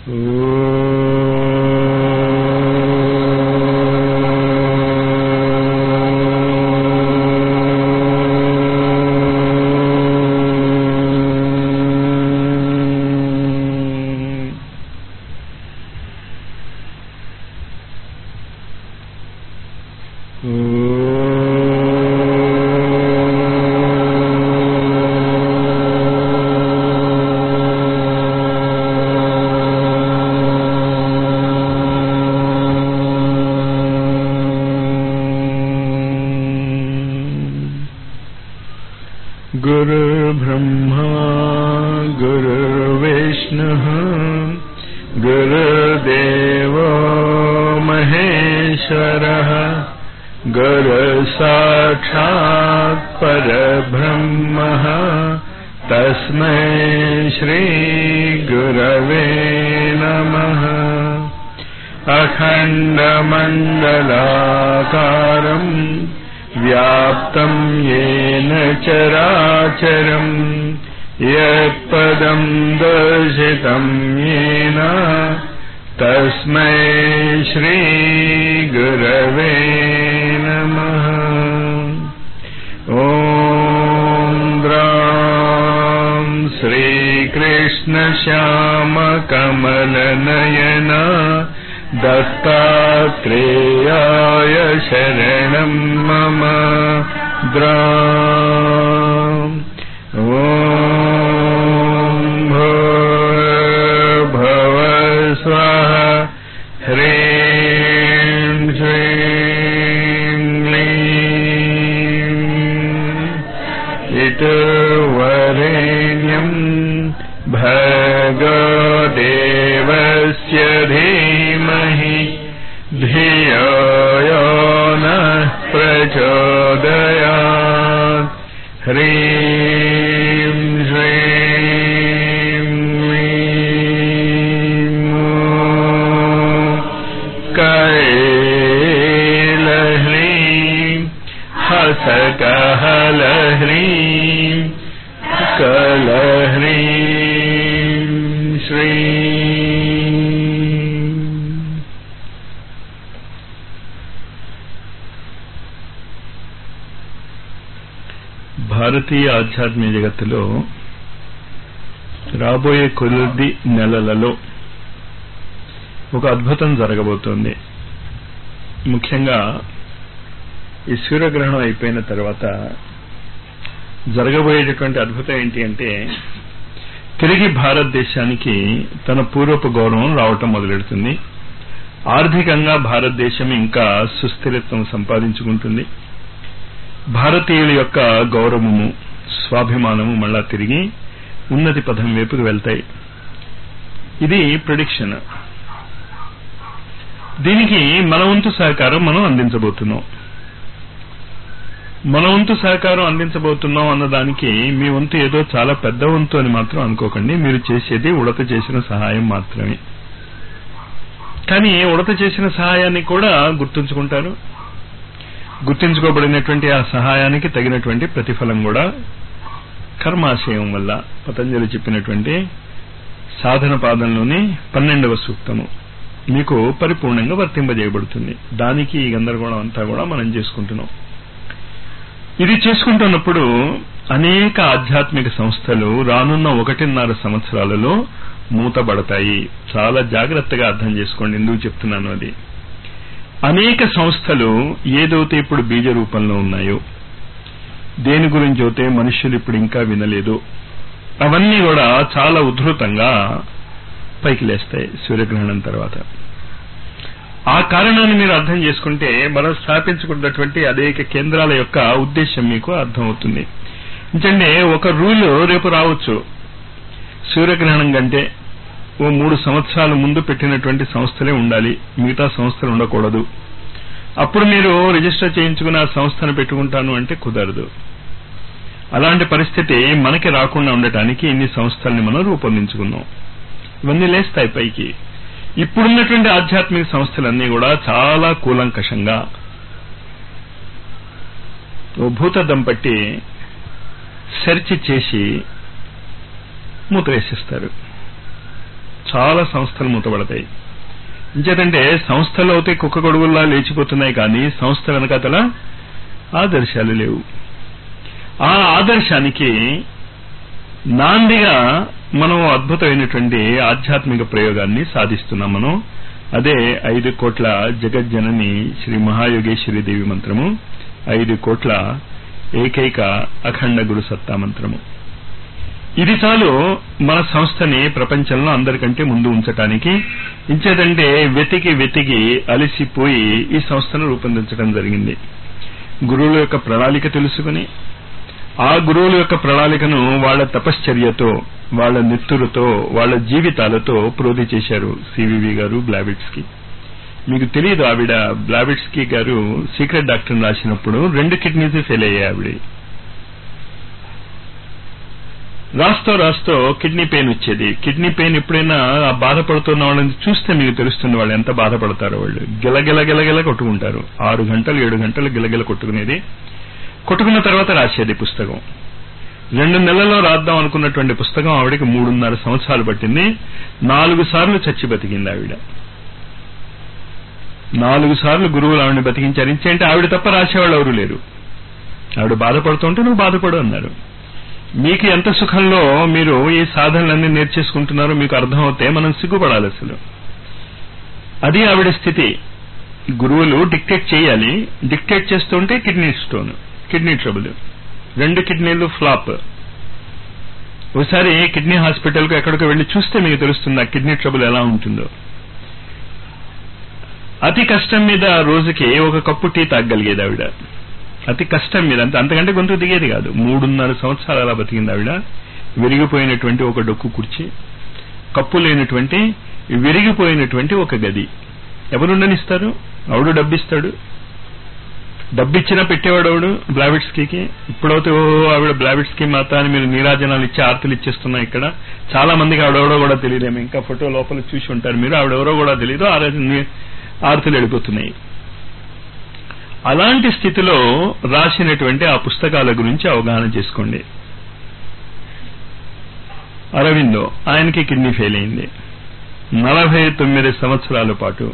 गुरुर्ब्रह्मा गुरुर्विष्णुः गुरुर्देवो महेश्वरः गुरुसाक्षात् परब्रह्मः तस्मै श्री गुरवे नमः। अखण्डमण्डलाकारम् व्याप्तं येन चराचरम् यत्पदं दर्शितं येन तस्मै श्री गुरवे नमः। ॐ द्रां श्रीकृष्णश्यामकमलनयना दत्तात्रेयाय शरणं मम। ॐ भूर्भुवः स्वः ह्रीं श्रीं क्लीं इतुर्वरेण्यं भर्गोदेवस्य धीमहि धियो यो नः प्रचोदयात्। ह्रीं श्रीं कैलह्रीं हसकहलह्रीं कलह्रीं श्रीं। భారతీయ ఆధ్యాత్మిక జగత్తులో రాబోయే కొద్ది నెలలలో ఒక అద్భుతం జరగబోతోంది. ముఖ్యంగా ఈ సూర్యగ్రహణం అయిపోయిన తర్వాత జరగబోయేటటువంటి అద్భుతం ఏంటి అంటే తిరిగి భారతదేశానికి తన పూర్వపు గౌరవం రావటం మొదలెడుతుంది. ఆర్థికంగా భారతదేశం ఇంకా సుస్థిరత్వం సంపాదించుకుంటుంది. భారతీయుల యొక్క గౌరవము స్వాభిమానము మళ్ళా తిరిగి ఉన్నతి పథం వైపుకు వెళ్తాయి. ఇది ప్రెడిక్షన్. దీనికి మన వంతు సహకారం మనం అందించబోతున్నాం. మన వంతు సహకారం అందించబోతున్నాం అన్నదానికి మీ వంతు ఏదో చాలా పెద్ద వంతు అని మాత్రం అనుకోకండి. మీరు చేసేది ఉడత చేసిన సహాయం మాత్రమే. కానీ ఉడత చేసిన సహాయాన్ని కూడా గుర్తుంచుకుంటారు. గుర్తించుకోబడినటువంటి ఆ సహాయానికి తగినటువంటి ప్రతిఫలం కూడా కర్మాశయం వల్ల పతంజలి చెప్పినటువంటి సాధన పాదంలోని 12వ సూక్తము మీకు పరిపూర్ణంగా వర్తింపజేయబడుతుంది. దానికి ఈ గందరగోళం అంతా కూడా మనం చేసుకుంటున్నాం. ఇది చేసుకుంటున్నప్పుడు అనేక ఆధ్యాత్మిక సంస్థలు రానున్న 1.5 సంవత్సరాలలో మూతబడతాయి. చాలా జాగ్రత్తగా అర్థం చేసుకోండి ఎందుకు చెప్తున్నాను. అది అనేక సంస్థలు ఏదైతే ఇప్పుడు బీజ రూపంలో ఉన్నాయో, దేని గురించి అయితే మనుష్యులు ఇప్పుడు ఇంకా వినలేదు, అవన్నీ కూడా చాలా ఉధృతంగా పైకి లేస్తాయి సూర్యగ్రహణం తర్వాత. ఆ కారణాన్ని మీరు అర్థం చేసుకుంటే మనం స్థాపించుకున్నటువంటి అనేక కేంద్రాల యొక్క ఉద్దేశం మీకు అర్థమవుతుంది. ఎందుకంటే ఒక రూల్ రేపు రావచ్చు. సూర్యగ్రహణం కంటే ఓ 3 సంవత్సరాల ముందు పెట్టినటువంటి సంస్థలే ఉండాలి, మిగతా సంస్థలు ఉండకూడదు. అప్పుడు మీరు రిజిస్టర్ చేయించుకుని ఆ సంస్థను పెట్టుకుంటాను అంటే కుదరదు. అలాంటి పరిస్థితి మనకి రాకుండా ఉండటానికి ఇన్ని సంస్థల్ని మనం రూపొందించుకున్నాం. ఇవన్నీ లేస్తాయి పైకి. ఇప్పుడున్నటువంటి ఆధ్యాత్మిక సంస్థలన్నీ కూడా చాలా కూలంకషంగా ఓ భూతద్దం పట్టి సెర్చ్ చేసి మూతవేసేస్తారు. చాలా సంస్థలు మూతపడతాయి. ఇంకేదంటే సంస్థలు అయితే కుక్క గొడుగుల్లా లేచిపోతున్నాయి, కానీ సంస్థ వెనకాతల ఆదర్శాలు లేవు. ఆ ఆదర్శానికి నాందిగా మనం అద్భుతమైనటువంటి ఆధ్యాత్మిక ప్రయోగాన్ని సాధిస్తున్నాం మనం. అదే 5 కోట్ల జగజ్జనని శ్రీ మహాయోగేశ్వరి దేవి మంత్రము, 5 కోట్ల ఏకైక అఖండ గురు సత్తా మంత్రము. ఇది చాలు మన సంస్థని ప్రపంచంలో అందరికంటే ముందు ఉంచటానికి. ఇంచేదంటే వెతికి అలసిపోయి ఈ సంస్థను రూపొందించడం జరిగింది. గురువుల యొక్క ప్రణాళిక తెలుసుకుని ఆ గురువుల యొక్క ప్రణాళికను వాళ్ళ తపశ్చర్యతో, వాళ్ళ నెత్తురుతో, వాళ్ళ జీవితాలతో ప్రోధి చేశారు సివివి గారు బ్లావిట్స్కీ. మీకు తెలియదు, ఆవిడ బ్లావిట్స్కీ గారు సీక్రెట్ డాక్టర్ రాసినప్పుడు 2 కిడ్నీస్ ఫెయిల్ అయ్యాయి ఆవిడ. రాస్తూ కిడ్నీ పెయిన్ వచ్చేది. కిడ్నీ పెయిన్ ఎప్పుడైనా బాధపడుతున్న వాళ్ళని చూస్తే మీకు తెలుస్తుంది వాళ్ళు ఎంత బాధపడతారో. వాళ్ళు గిలగిల కొట్టుకుంటారు. 6 గంటలు 7 గంటలు గిలగిల కొట్టుకునేది. కొట్టుకున్న తర్వాత రాసేది పుస్తకం. 2 నెలల్లో రాద్దాం అనుకున్నటువంటి పుస్తకం ఆవిడకి 3.5 సంవత్సరాలు పట్టింది. 4 సార్లు చచ్చి బతికింది ఆవిడ. 4 సార్లు గురువులు ఆవిడని బతికించారు. ఇంచేంటే ఆవిడ తప్ప రాసేవాళ్ళు ఎవరు లేరు. ఆవిడ బాధపడుతుంటే నువ్వు బాధపడు అన్నారు. మీకు ఎంత సుఖంలో మీరు ఈ సాధనలన్నీ నేర్చేసుకుంటున్నారో మీకు అర్థమవుతే మనం సిగ్గుపడాలి అసలు. అది ఆవిడ స్థితి. గురువులు డిక్టేట్ చేయాలి. డిక్టేట్ చేస్తుంటే కిడ్నీ స్టోన్, కిడ్నీ ట్రబుల్, 2 కిడ్నీలు ఫ్లాప్. ఒకసారి కిడ్నీ హాస్పిటల్కు ఎక్కడికో వెళ్లి చూస్తే మీకు తెలుస్తుంది ఆ కిడ్నీ ట్రబుల్ ఎలా ఉంటుందో. అతి కష్టం మీద రోజుకి 1 కప్పు టీ తాగగలిగేది ఆవిడ. అతి కష్టం మీద, అంతకంటే గొంతు దిగేది కాదు. 3.5 సంవత్సరాలు అలా బతికింది ఆవిడ. విరిగిపోయినటువంటి ఒక డొక్కు కుర్చీ, కప్పు లేనటువంటి విరిగిపోయినటువంటి ఒక గది. ఎవరుండనిస్తారు? ఆవిడ డబ్బిస్తాడు. డబ్బిచ్చినా పెట్టేవాడు ఆవిడు బ్లావిట్స్కీకి. ఇప్పుడైతే ఆవిడ బ్లావిట్స్కీ మాత అని మీరు నీరాజనాలు ఇచ్చి ఆర్తులు ఇచ్చేస్తున్నాయి. ఇక్కడ చాలా మందికి ఆవిడెవరో కూడా తెలియదేమో. ఇంకా ఫోటో లోపల చూసి ఉంటారు మీరు. ఆవిడెవరో కూడా తెలియదు. ఆర్తులు వెళ్ళిపోతున్నాయి. అలాంటి స్థితిలో రాసినటువంటి ఆ పుస్తకాల గురించి అవగాహన చేసుకోండి. అరవిందో, ఆయనకి కిడ్నీ ఫెయిల్ అయింది. 49 సంవత్సరాల పాటు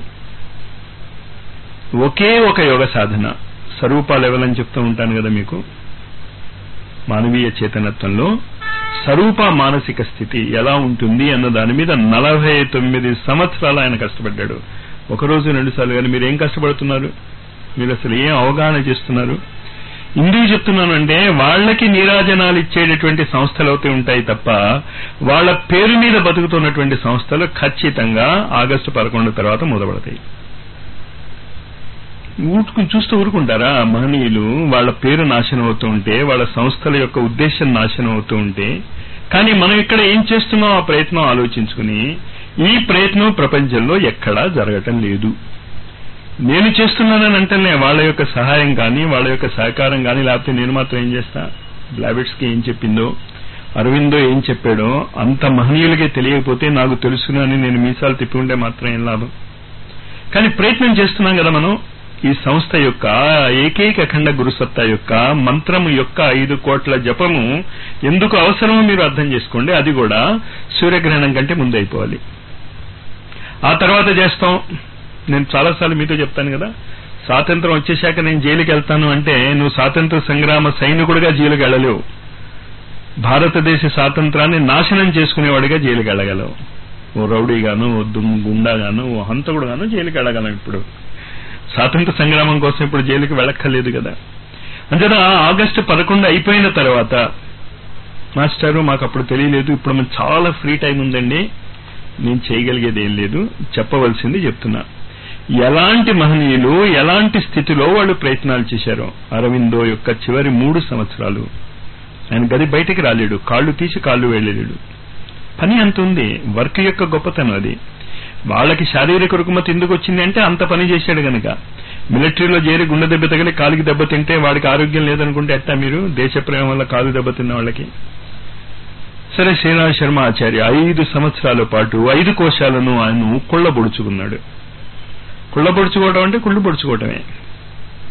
ఒకే ఒక యోగ సాధన, స్వరూప లెవెల్ అని చెప్తూ ఉంటాను కదా మీకు. మానవీయ చేతనత్వంలో స్వరూప మానసిక స్థితి ఎలా ఉంటుంది అన్న దాని మీద 49 సంవత్సరాలు ఆయన కష్టపడ్డాడు. 1 రోజు 2 సార్లు. కానీ మీరేం కష్టపడుతున్నారు? మీరు అసలు ఏం అవగాహన చేస్తున్నారు? ఎందుకు చెప్తున్నానంటే వాళ్ళకి నీరాజనాలు ఇచ్చేటటువంటి సంస్థలు అవుతూ ఉంటాయి తప్ప వాళ్ళ పేరు మీద బతుకుతున్నటువంటి సంస్థలు ఖచ్చితంగా ఆగస్టు 11 తర్వాత మూతపడతాయి. చూస్తూ ఊరుకుంటారా? మహనీయులు వాళ్ళ పేరు నాశనం అవుతూ ఉంటే, వాళ్ళ సంస్థల యొక్క ఉద్దేశం నాశనం అవుతూ ఉంటే, కానీ మనం ఇక్కడ ఏం చేస్తున్నాం ఆ ప్రయత్నం ఆలోచించుకుని, ఈ ప్రయత్నం ప్రపంచంలో ఎక్కడా జరగటం లేదు. నేను చేస్తున్నానని అంటేనే వాళ్ళ యొక్క సహాయం కానీ, వాళ్ళ యొక్క సహకారం కానీ, లేకపోతే నేను మాత్రం ఏం చేస్తా? బ్లావిట్స్కీ ఏం చెప్పిందో, అరవిందో ఏం చెప్పాడో అంత మహనీయులకే తెలియకపోతే నాకు తెలుసును అని నేను మీసాలు తిప్పి ఉంటే మాత్రం ఏం లాభం? కానీ ప్రయత్నం చేస్తున్నాం కదా మనం. ఈ సంస్థ యొక్క ఏకైక అఖండ గురుసత్తా యొక్క మంత్రము యొక్క 5 కోట్ల జపము ఎందుకు అవసరమో మీరు అర్థం చేసుకోండి. అది కూడా సూర్యగ్రహణం కంటే ముందు అయిపోవాలి. ఆ తర్వాత చేస్తాం. నేను చాలాసార్లు మీతో చెప్తాను కదా, స్వాతంత్రం వచ్చేశాక నేను జైలుకి వెళ్తాను అంటే నువ్వు స్వాతంత్ర సంగ్రామ సైనికుడిగా జైలుకి వెళ్ళలేవు. భారతదేశ స్వాతంత్రాన్ని నాశనం చేసుకునేవాడిగా జైలుకి వెళ్ళగలవు. ఓ రౌడీగాను, ఓ గుండాగాను, ఓ హంతకుడుగాను జైలుకి వెళ్ళగలం. ఇప్పుడు స్వాతంత్ర సంగ్రామం కోసం ఇప్పుడు జైలుకి వెళ్ళక్కర్లేదు కదా. అంతేనా? ఆగస్టు 11 అయిపోయిన తర్వాత మాస్టారు మాకు అప్పుడు తెలియలేదు, ఇప్పుడు మనకు చాలా ఫ్రీ టైం ఉందండి, నేను చేయగలిగేది ఏం లేదు, చెప్పవలసింది చెప్తున్నా. ఎలాంటి మహనీయులు ఎలాంటి స్థితిలో వాళ్ళు ప్రయత్నాలు చేశారో. అరవిందో యొక్క చివరి 3 సంవత్సరాలు ఆయన గది బయటికి రాలేడు, కాళ్ళు తీసి కాళ్ళు వెళ్ళలేడు. పని అంత ఉంది. వర్క్ యొక్క గొప్పతనం అది. వాళ్ళకి శారీరక రుగ్మత ఎందుకు వచ్చింది అంటే అంత పని చేశాడు గనక. మిలిటరీలో చేరి గుండె దెబ్బ తగిలి కాలికి దెబ్బ తింటే వాడికి ఆరోగ్యం లేదనుకుంటే ఎట్టా మీరు? దేశ ప్రేమ వల్ల కాలు దెబ్బ తిన్న వాళ్ళకి. సరే, శ్రీనాథ్ శర్మ ఆచార్య 5 సంవత్సరాల పాటు 5 కోశాలను ఆయన కుళ్ళబొడుచుకున్నాడు. కుళ్ళబొడుచుకోవడం అంటే కుళ్ళు పొడుచుకోవటమే.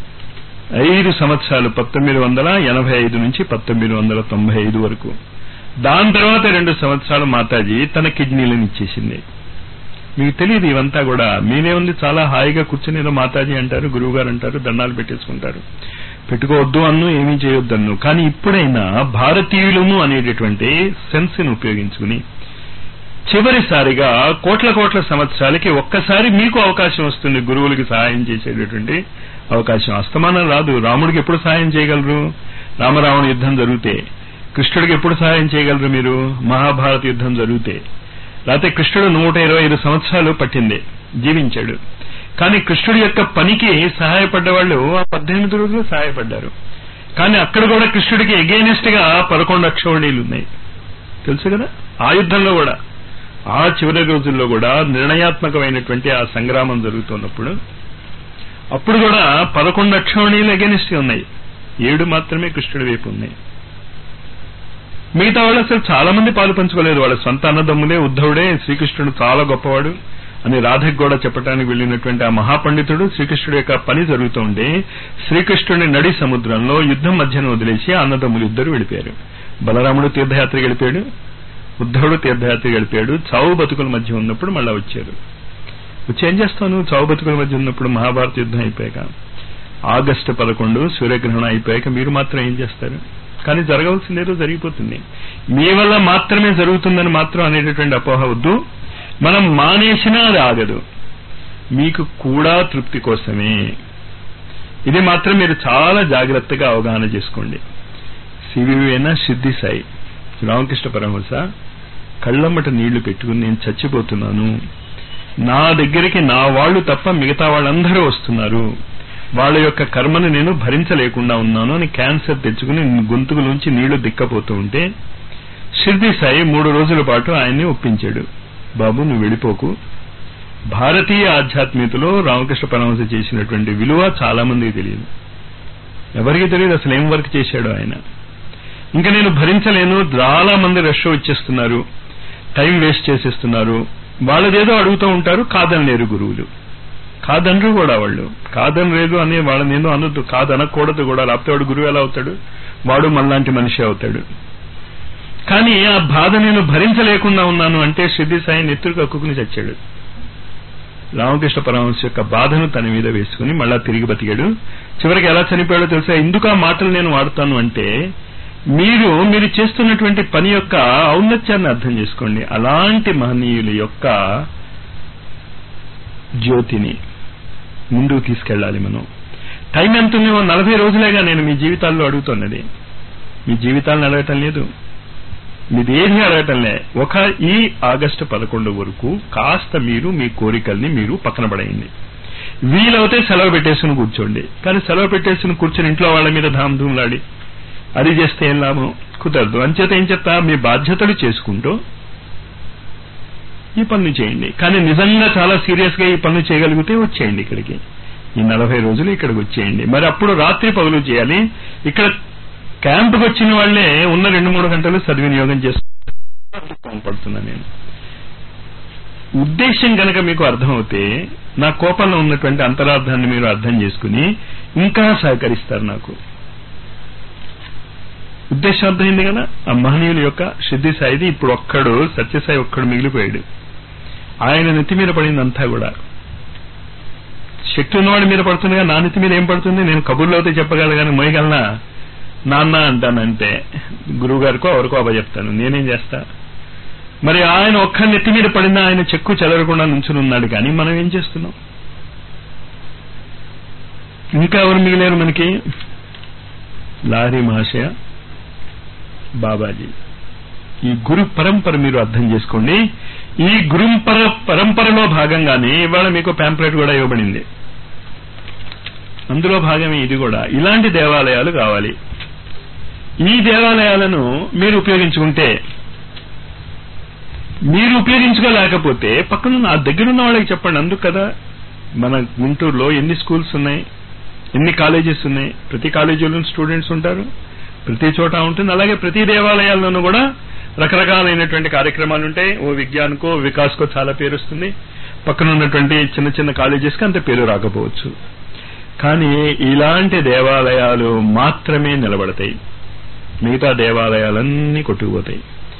5 సంవత్సరాలు 1985 నుంచి 1995 వరకు దాని తర్వాత 2 సంవత్సరాలు మాతాజీ తన కిడ్నీలను ఇచ్చేసింది. మీకు తెలియదు ఇవంతా కూడా. మీనే ఉంది చాలా హాయిగా కూర్చుని ఏదో మాతాజీ అంటారు, గురువు గారు అంటారు, దండాలు పెట్టేసుకుంటారు. పెట్టుకోవద్దు అన్ను, ఏమీ చేయొద్దన్ను. కానీ ఇప్పుడైనా భారతీయులము అనేటటువంటి సెన్స్ ని ఉపయోగించుకుని చివరిసారిగా కోట్ల సంవత్సరాలకి ఒక్కసారి మీకు అవకాశం వస్తుంది గురువులకి సహాయం చేసేటటువంటి అవకాశం. అస్తమానం రాదు. రాముడికి ఎప్పుడు సహాయం చేయగలరు? రామరావణ యుద్ధం జరిగితే. కృష్ణుడికి ఎప్పుడు సహాయం చేయగలరు మీరు? మహాభారత యుద్ధం జరిగితే. లేకపోతే కృష్ణుడు 125 సంవత్సరాలు పట్టింది, జీవించాడు. కానీ కృష్ణుడి యొక్క పనికి సహాయపడ్డ వాళ్ళు 18 రోజులు సహాయపడ్డారు. కానీ అక్కడ కూడా కృష్ణుడికి ఎగెయినెస్ట్ గా 11 అక్షోహిణీలు ఉన్నాయి, తెలుసు కదా. ఆ యుద్ధంలో కూడా, ఆ చివరి రోజుల్లో కూడా నిర్ణయాత్మకమైనటువంటి ఆ సంగ్రామం జరుగుతున్నప్పుడు అప్పుడు కూడా 11 అక్షోహిణీలు ఎగెయినెస్ట్ గా ఉన్నాయి, 7 మాత్రమే కృష్ణుడి వైపు ఉన్నాయి. మిగతా వాళ్ళు అసలు చాలా మంది పాలు పంచుకోలేదు. వాళ్ళ సొంత అన్నదమ్ములే. ఉద్ధవుడే శ్రీకృష్ణుడు చాలా గొప్పవాడు అని రాధకి కూడా చెప్పడానికి వెళ్ళినటువంటి ఆ మహాపండితుడు శ్రీకృష్ణుడి యొక్క పని జరుగుతూ ఉంటే శ్రీకృష్ణుడి నడి సముద్రంలో యుద్ధం మధ్యన వదిలేసి అన్నదమ్ములు ఇద్దరు వెళ్ళిపోయారు. బలరాముడు తీర్థయాత్రకి వెళ్ళిపోయాడు, ఉద్ధవుడు తీర్థయాత్రకి వెళ్ళిపోయాడు. చావు బతుకుల మధ్య ఉన్నప్పుడు మళ్ళా వచ్చారు. వచ్చి ఏం చేస్తాను? చావు బతుకుల మధ్య ఉన్నప్పుడు మహాభారత యుద్ధం అయిపోయాక, ఆగస్టు 11 సూర్యగ్రహణం అయిపోయాక మీరు మాత్రం ఏం చేస్తారు? కానీ జరగవలసిందేదో జరిగిపోతుంది. మీ వల్ల మాత్రమే జరుగుతుందని మాత్రం అనేటటువంటి అపోహ వద్దు. మనం మానేసినా అది ఆగదు, మీకు కూడా తృప్తి కోసమే. ఇది మాత్రం మీరు చాలా జాగ్రత్తగా అవగాహన చేసుకోండి. సివివిఎన సిద్ధి సాయి రామకృష్ణ పరమహంస కళ్ళమ్మట నీళ్లు పెట్టుకుని నేను చచ్చిపోతున్నాను, నా దగ్గరికి నా వాళ్ళు తప్ప మిగతా వాళ్ళందరూ వస్తున్నారు, వాళ్ళ యొక్క కర్మను నేను భరించలేకుండా ఉన్నాను అని క్యాన్సర్ తెచ్చుకుని గొంతుకులోంచి నీళ్లు దిక్కపోతూ ఉంటే షిర్డీ సాయి 3 రోజుల పాటు ఆయన్ని ఒప్పించాడు. బాబు నువ్వు వెళ్ళిపోకు. భారతీయ ఆధ్యాత్మికతలో రామకృష్ణ పరమహంస చేసినటువంటి విలువ చాలా మందికి తెలియదు. ఎవరికి తెలియదు అసలు ఏం వర్క్ చేశాడు ఆయన. ఇంకా నేను భరించలేను, చాలా మంది రష్ వచ్చేస్తున్నారు, టైం వేస్ట్ చేసేస్తున్నారు, వాళ్ళదేదో అడుగుతూ ఉంటారు, కాదనలేరు గురువులు. కాదనరు కూడా వాళ్ళు. కాదనలేదు అనే వాళ్ళనేదో అనొద్దు, కాదనకూడదు కూడా. లేకపోతే వాడు గురువు ఎలా అవుతాడు? వాడు మనలాంటి మనిషి అవుతాడు. కానీ ఆ బాధ నేను భరించలేకుండా ఉన్నాను అంటే షిర్డీ సాయి నెత్తురు కక్కుకుని చచ్చాడు. రామకృష్ణ పరమహంస యొక్క బాధను తన మీద వేసుకుని మళ్ళా తిరిగి బతికాడు. చివరికి ఎలా చనిపోయాడో తెలుసా? ఎందుకు ఆ మాటలు నేను వాడుతాను అంటే మీరు చేస్తున్నటువంటి పని యొక్క ఔన్నత్యాన్ని అర్థం చేసుకోండి. అలాంటి మహనీయుల యొక్క జ్యోతిని ముందుకు తీసుకెళ్ళాలి మనం. టైం ఎంత ఉందో 40 రోజులేగా నేను మీ జీవితాల్లో అడుగుతున్నది. మీ జీవితాలను అడగటం లేదు, మీది ఏది అడగటం లే. ఈ ఆగస్టు 11 వరకు కాస్త మీరు మీ కోరికల్ని మీరు పక్కన పడేయండి. వీలవుతే సెలవు పెట్టేసుకుని కూర్చోండి. కానీ సెలవు పెట్టేసుకుని కూర్చొని ఇంట్లో వాళ్ళ మీద ధామ్ధూమ్లాడి అది చేస్తే ఏం లాభం? కుదరదు. అంచేత ఏం చెప్తా, మీ బాధ్యతలు చేసుకుంటూ ఈ పనులు చేయండి. కానీ నిజంగా చాలా సీరియస్ గా ఈ పనులు చేయగలిగితే వచ్చేయండి ఇక్కడికి. ఈ 40 రోజులు ఇక్కడికి వచ్చేయండి. మరి అప్పుడు రాత్రి పగులు చేయాలి. ఇక్కడ క్యాంపుకి వచ్చిన వాళ్లే ఉన్న 2-3 గంటలు సద్వినియోగం చేసుకుంటున్నా నేను. ఉద్దేశం కనుక మీకు అర్థమవుతే నా కోపంలో ఉన్నటువంటి అంతరార్థాన్ని మీరు అర్థం చేసుకుని ఇంకా సహకరిస్తారు నాకు. ఉద్దేశం అర్థమైంది కదా. ఆ మహనీయుల యొక్క షిర్డీ సాయిది ఇప్పుడు ఒక్కడు సత్యసాయి ఒక్కడు మిగిలిపోయాడు. ఆయన నెత్తి మీద పడిందంతా కూడా శక్తి ఉన్నవాడి మీద పడుతుందిగా. నా నెత్తి మీద ఏం పడుతుంది? నేను కబుర్లో అయితే చెప్పగలగాని మోయగలనా? నాన్న అంటానంటే గురువు గారికో ఎవరికో అప్పచెప్తాను, నేనేం చేస్తా? మరి ఆయన ఒక్క నెత్తి మీద పడినా ఆయన చెక్కు చెదరకుండా నుంచుని ఉన్నాడు. కానీ మనం ఏం చేస్తున్నాం? ఇంకా ఎవరు మిగిలేరు మనకి? లాహరి మహాశయ, బాబాజీ. ఈ గురు పరంపర మీరు అర్థం చేసుకోండి. ఈ గురు పరంపరలో భాగంగానే ఇవాళ మీకు ప్యాంప్లెట్ కూడా ఇవ్వబడింది. అందులో భాగమే ఇది కూడా. ఇలాంటి దేవాలయాలు కావాలి. ఈ దేవాలయాలను మీరు ఉపయోగించుకుంటే, మీరు ఉపయోగించుకోలేకపోతే పక్కన నా దగ్గరున్న వాళ్ళకి చెప్పండి. అందుకు కదా మన గుంటూరులో ఎన్ని స్కూల్స్ ఉన్నాయి, ఎన్ని కాలేజెస్ ఉన్నాయి. ప్రతి కాలేజీలోనూ స్టూడెంట్స్ ఉంటారు, ప్రతి చోట ఉంటుంది. అలాగే ప్రతి దేవాలయాల్లోనూ కూడా రకరకాలైనటువంటి కార్యక్రమాలు ఉంటాయి. ఓ విజ్ఞాన్కో వికాస్కో చాలా పేరు వస్తుంది, పక్కన ఉన్నటువంటి చిన్న చిన్న కాలేజెస్కి అంత పేరు రాకపోవచ్చు. కానీ ఇలాంటి దేవాలయాలు మాత్రమే నిలబడతాయి, మిగతా దేవాలయాలన్నీ కొట్టుకుపోతాయి.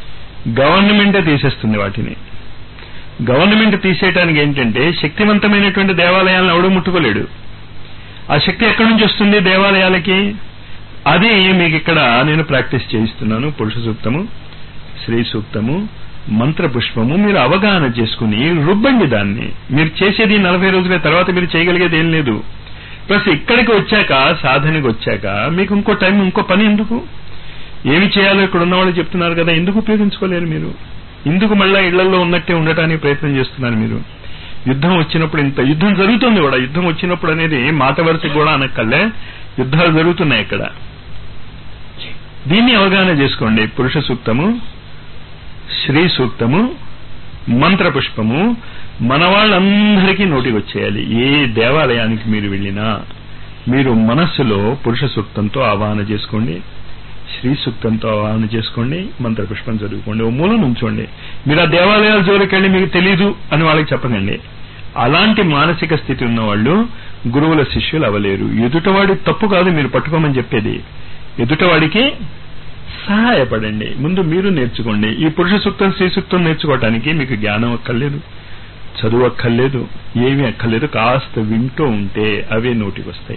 గవర్నమెంటే తీసేస్తుంది వాటిని. గవర్నమెంట్ తీసేయడానికి ఏంటంటే శక్తివంతమైనటువంటి దేవాలయాలను ఎవడూ ముట్టుకోలేడు. ఆ శక్తి ఎక్కడి నుంచి వస్తుంది దేవాలయాలకి? అది మీకు ఇక్కడ నేను ప్రాక్టీస్ చేయిస్తున్నాను. పురుష సూక్తము, శ్రీ సూక్తము, మంత్ర పుష్పము మీరు అవగాహన చేసుకుని రుబ్బండి దాన్ని. మీరు చేసేది 40 రోజుల తర్వాత మీరు చేయగలిగేది ఏం లేదు. ప్లస్ ఇక్కడికి వచ్చాక, సాధనకి వచ్చాక మీకు ఇంకో టైం, ఇంకో పని ఎందుకు? ఏమి చేయాలో ఇక్కడ ఉన్న వాళ్ళు చెప్తున్నారు కదా, ఎందుకు ఉపయోగించుకోలేరు మీరు? ఎందుకు మళ్ళా ఇళ్లలో ఉన్నట్టే ఉండటానికి ప్రయత్నం చేస్తున్నారు మీరు? యుద్ధం వచ్చినప్పుడు ఇంత యుద్ధం జరుగుతుంది కూడా. యుద్ధం వచ్చినప్పుడు అనేది మాట వరుసకి కూడా అనక్కర్లే, యుద్ధాలు జరుగుతున్నాయి ఇక్కడ. దీన్ని అవగాహన చేసుకోండి. పురుష సూక్తము, శ్రీ సూక్తము, మంత్ర పుష్పము మన వాళ్ళందరికీ నోటికి వచ్చేయాలి. ఏ దేవాలయానికి మీరు వెళ్ళినా మీరు మనస్సులో పురుష సూక్తంతో ఆవాహన చేసుకోండి, శ్రీ సూక్తంతో ఆవాహన చేసుకోండి, మంత్ర పుష్పం చదువుకోండి. ఓ మూల నుంచోండి. మీరు ఆ దేవాలయాల జోలికి వెళ్ళి మీకు తెలీదు అని వాళ్ళకి చెప్పకండి. అలాంటి మానసిక స్థితి ఉన్న వాళ్ళు గురువుల శిష్యులు అవ్వలేరు. ఎదుటవాడి తప్పు కాదు మీరు పట్టుకోమని చెప్పేది, ఎదుటవాడికి సహాయపడండి. ముందు మీరు నేర్చుకోండి. ఈ పురుష సూక్తం, శ్రీ సూక్తం నేర్చుకోవటానికి మీకు జ్ఞానం అక్కర్లేదు, చదువు అక్కర్లేదు, ఏమీ అక్కర్లేదు. కాస్త వింటూ ఉంటే అవే నోటికి వస్తాయి.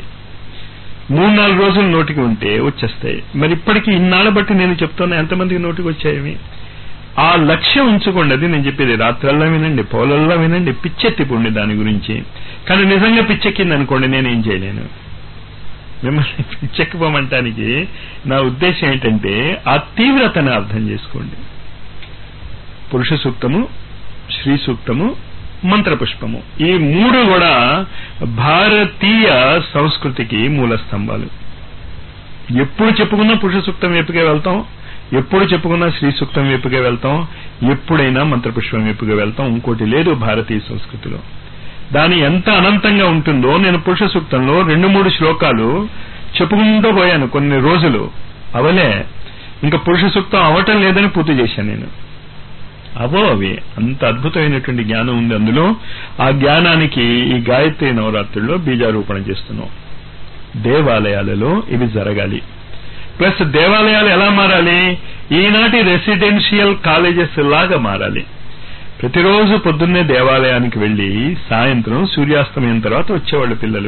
3-4 రోజులు నోటికి ఉంటే వచ్చేస్తాయి. మరి ఇప్పటికీ ఇన్నాళ్ళ బట్టి నేను చెప్తున్నా, ఎంతమందికి నోటికి వచ్చాయేమి? ఆ లక్ష్యం ఉంచుకోండి. అది నేను చెప్పేది. రాత్రల్లా వినండి, పౌలల్లా వినండి, పిచ్చెత్తిపోండి దాని గురించి. కానీ నిజంగా పిచ్చెక్కింది అనుకోండి, నేనేం చేయలేను. మిమ్మల్ని పిచ్చెక్కిపోమంటానికి నా ఉద్దేశం ఏంటంటే ఆ తీవ్రతను అర్థం చేసుకోండి. పురుష సూక్తము, శ్రీ సూక్తము, మంత్రపుష్పము ఈ 3 కూడా భారతీయ సంస్కృతికి మూల స్తంభాలు. ఎప్పుడు చెప్పుకున్నా పురుష సూక్తం వైపుకే వెళ్తాం, ఎప్పుడు చెప్పుకున్నా శ్రీ సూక్తం వైపుకే వెళ్తాం, ఎప్పుడైనా మంత్రపుష్పం వైపుకే వెళ్తాం. ఇంకోటి లేదు భారతీయ సంస్కృతిలో. దాని ఎంత అనంతంగా ఉంటుందో నేను పురుష సూక్తంలో 2-3 శ్లోకాలు చెప్పుకుంటూ పోయాను. కొన్ని రోజులు అవలే, ఇంకా పురుష సూక్తం అవటం లేదని పూర్తి చేశాను నేను. అవి అంత అద్భుతమైనటువంటి జ్ఞానం ఉంది అందులో. ఆ జ్ఞానానికి ఈ గాయత్రి నవరాత్రుల్లో బీజారూపణ చేస్తున్నాం. దేవాలయాలలో ఇవి జరగాలి. ప్లస్ దేవాలయాలు ఎలా మారాలి? ఈనాటి రెసిడెన్షియల్ కాలేజెస్ లాగా మారాలి. ప్రతిరోజు పొద్దున్నే దేవాలయానికి వెళ్లి సాయంత్రం సూర్యాస్తమయం తర్వాత వచ్చేవాళ్ళు పిల్లలు.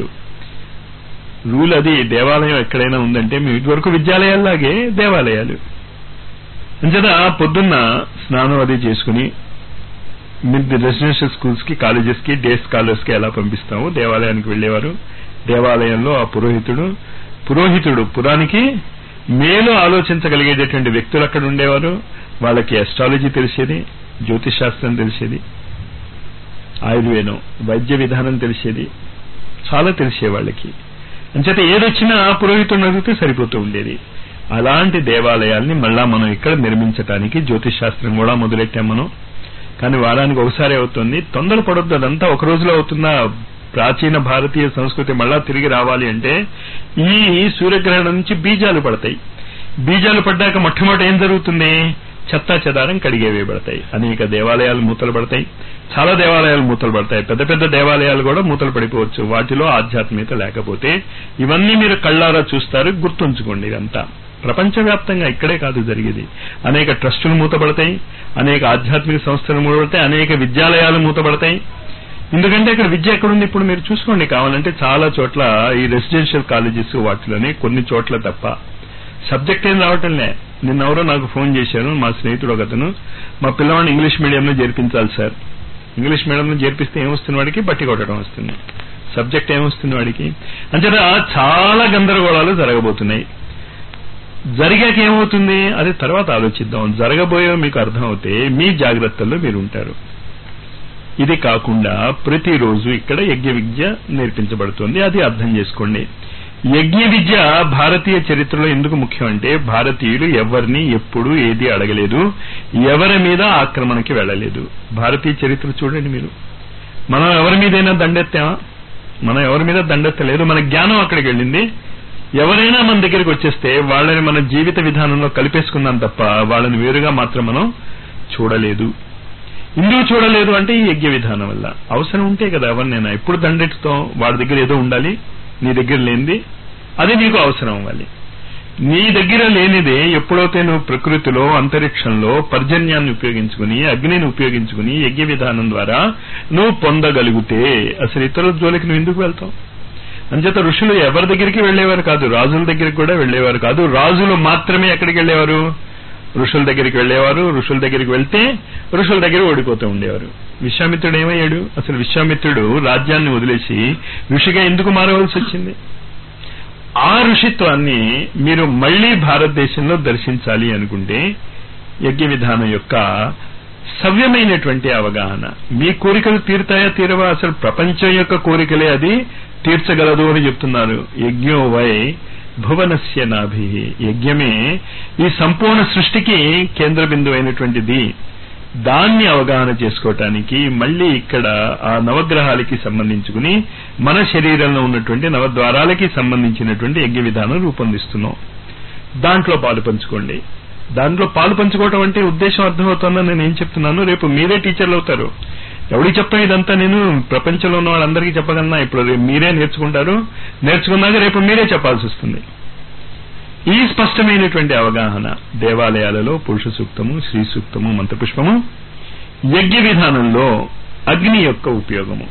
రూల్ అది. దేవాలయం ఎక్కడైనా ఉందంటే మీ ఇదివరకు విద్యాలయాల్లాగే దేవాలయాలు. అంచేత పొద్దున్న స్నానం అది చేసుకుని రెసిడెన్షియల్ స్కూల్స్ కి, కాలేజెస్ కి, డే స్కాలర్స్ కి ఎలా పంపిస్తామో దేవాలయానికి వెళ్లేవారు. దేవాలయంలో ఆ పురోహితుడు పురానికి మేలు ఆలోచించగలిగేటటువంటి వ్యక్తులు అక్కడ ఉండేవారు. వాళ్ళకి అస్ట్రాలజీ తెలిసేది, జ్యోతిష్ శాస్త్రం తెలిసేది, ఆయుర్వేదం, వైద్య విధానం తెలిసేది, చాలా తెలిసే వాళ్ళకి. అంచేత ఏదొచ్చినా పురోహితుడిని అడిగితే సరిపోతూ ఉండేది. అలాంటి దేవాలయాల్ని మళ్ళా మనం ఇక్కడ నిర్మించడానికి జ్యోతిష్ శాస్త్రం కూడా మొదలెట్టాం మనం. కానీ వారానికి ఒకసారి అవుతుంది. తొందర పడొద్దు, అదంతా ఒక రోజులో అవుతుందా? ప్రాచీన భారతీయ సంస్కృతి మళ్ళా తిరిగి రావాలి అంటే ఈ సూర్యగ్రహణం నుంచి బీజాలు పడతాయి. బీజాలు పడ్డాక మొట్టమొదటి ఏం జరుగుతుంది? చెత్తా చెదారం కడిగేవేయబడతాయి. అనేక దేవాలయాలు మూతలు పడతాయి, చాలా దేవాలయాలు మూతలు పడతాయి. పెద్ద పెద్ద దేవాలయాలు కూడా మూతలు పడిపోవచ్చు వాటిలో ఆధ్యాత్మికత లేకపోతే. ఇవన్నీ మీరు కళ్ళారా చూస్తారు, గుర్తుంచుకోండి. ఇదంతా ప్రపంచవ్యాప్తంగా ఇక్కడే కాదు జరిగేది. అనేక ట్రస్టులు మూతపడతాయి, అనేక ఆధ్యాత్మిక సంస్థలు మూతపడతాయి, అనేక విద్యాలయాలు మూతపడతాయి. ఎందుకంటే ఇక్కడ విద్య ఎక్కడుంది ఇప్పుడు మీరు చూసుకోండి. కావాలంటే చాలా చోట్ల ఈ రెసిడెన్షియల్ కాలేజెస్ వాటిలోనే కొన్ని చోట్ల తప్ప సబ్జెక్ట్ ఏం రావటంలే. నిన్నెవరో నాకు ఫోన్ చేశారు, మా స్నేహితుడు ఒకతను, మా పిల్లవాడిని ఇంగ్లీష్ మీడియంలో చేర్పించాలి సార్. ఇంగ్లీష్ మీడియంలో చేర్పిస్తే ఏమొస్తుంది వాడికి? బట్టి కొట్టడం వస్తుంది. సబ్జెక్ట్ ఏమొస్తుంది వాడికి? అంచేత చాలా గందరగోళాలు జరగబోతున్నాయి. జరిగాక ఏమవుతుంది అది తర్వాత ఆలోచిద్దాం. జరగబోయే మీకు అర్థమవుతే మీ జాగ్రత్తల్లో మీరు ఉంటారు. ఇది కాకుండా ప్రతిరోజు ఇక్కడ యజ్ఞ విద్య నేర్పించబడుతుంది. అది అర్థం చేసుకోండి. యజ్ఞ విద్య భారతీయ చరిత్రలో ఎందుకు ముఖ్యం అంటే భారతీయులు ఎవరిని ఎప్పుడు ఏది అడగలేదు, ఎవరి మీద ఆక్రమణకి వెళ్ళలేదు. భారతీయ చరిత్ర చూడండి మీరు. మనం ఎవరి మీదైనా దండెత్తామా? మనం ఎవరి మీద దండెత్తలేదు. మన జ్ఞానం అక్కడికి వెళ్ళింది. ఎవరైనా మన దగ్గరికి వచ్చేస్తే వాళ్ళని మన జీవిత విధానంలో కలిపేసుకున్నాం తప్ప వాళ్ళని వేరుగా మాత్రం మనం చూడలేదు. ఎందుకు చూడలేదు అంటే ఈ యజ్ఞ విధానం వల్ల. అవసరం ఉంటే కదా ఎవరినైనా. ఎప్పుడు దండెట్టుతాం? వాడి దగ్గర ఏదో ఉండాలి, నీ దగ్గర లేనిది అది నీకు అవసరం అవ్వాలి. నీ దగ్గర లేనిదే ఎప్పుడైతే నువ్వు ప్రకృతిలో అంతరిక్షంలో పర్జన్యాన్ని ఉపయోగించుకుని అగ్నిని ఉపయోగించుకుని యజ్ఞ విధానం ద్వారా నువ్వు పొందగలిగితే అసలు ఇతరుల జోలికి నువ్వు ఎందుకు వెళ్తావు? అంచేత ఋషులు ఎవరి దగ్గరికి వెళ్లేవారు కాదు, రాజుల దగ్గరికి కూడా వెళ్లేవారు కాదు. రాజులు మాత్రమే ఎక్కడికి వెళ్లేవారు? ఋషుల దగ్గరికి వెళ్లేవారు. ఋషుల దగ్గరికి వెళ్తే ఋషుల దగ్గర ఓడిపోతూ ఉండేవారు. విశ్వామిత్రుడు ఏమయ్యాడు? అసలు విశ్వామిత్రుడు రాజ్యాన్ని వదిలేసి ఋషిగా ఎందుకు మారవలసి వచ్చింది? ఆ ఋషిత్వాన్ని మీరు మళ్లీ భారతదేశంలో దర్శించాలి అనుకుంటే యజ్ఞ విధానం యొక్క సవ్యమైనటువంటి అవగాహన. మీ కోరికలు తీరుతాయా తీరవా? అసలు ప్రపంచం యొక్క కోరికలే అది తీర్చగలదు అని చెప్తున్నారు. యజ్ఞో వై భువనస్య నాభి. యజ్ఞమే ఈ సంపూర్ణ సృష్టికి కేంద్ర బిందువు అయినటువంటిది. దాన్ని అవగాహన చేసుకోవటానికి మళ్లీ ఇక్కడ ఆ నవగ్రహాలకి సంబంధించుకుని మన శరీరంలో ఉన్నటువంటి నవద్వారాలకి సంబంధించినటువంటి యజ్ఞ విధానం రూపొందిస్తున్నాం. దాంట్లో పాలు పంచుకోండి. దాంట్లో పాలు పంచుకోవటం అంటే ఉద్దేశం అర్థమవుతుందని నేను ఏం చెప్తున్నాను? రేపు మీరే టీచర్లు అవుతారు. ఎవరికి చెప్పాను ఇదంతా? నేను ప్రపంచంలో ఉన్న వాళ్ళందరికీ చెప్పగలనా? ఇప్పుడు మీరే నేర్చుకుంటారు. నేర్చుకున్నాక రేపు మీరే చెప్పాల్సి వస్తుంది. ఈ స్పష్టమైనటువంటి అవగాహన దేవాలయాలలో పురుష సూక్తము, శ్రీ సూక్తము, మంత్రపుష్పము, యజ్ఞ విధానంలో అగ్ని యొక్క ఉపయోగము,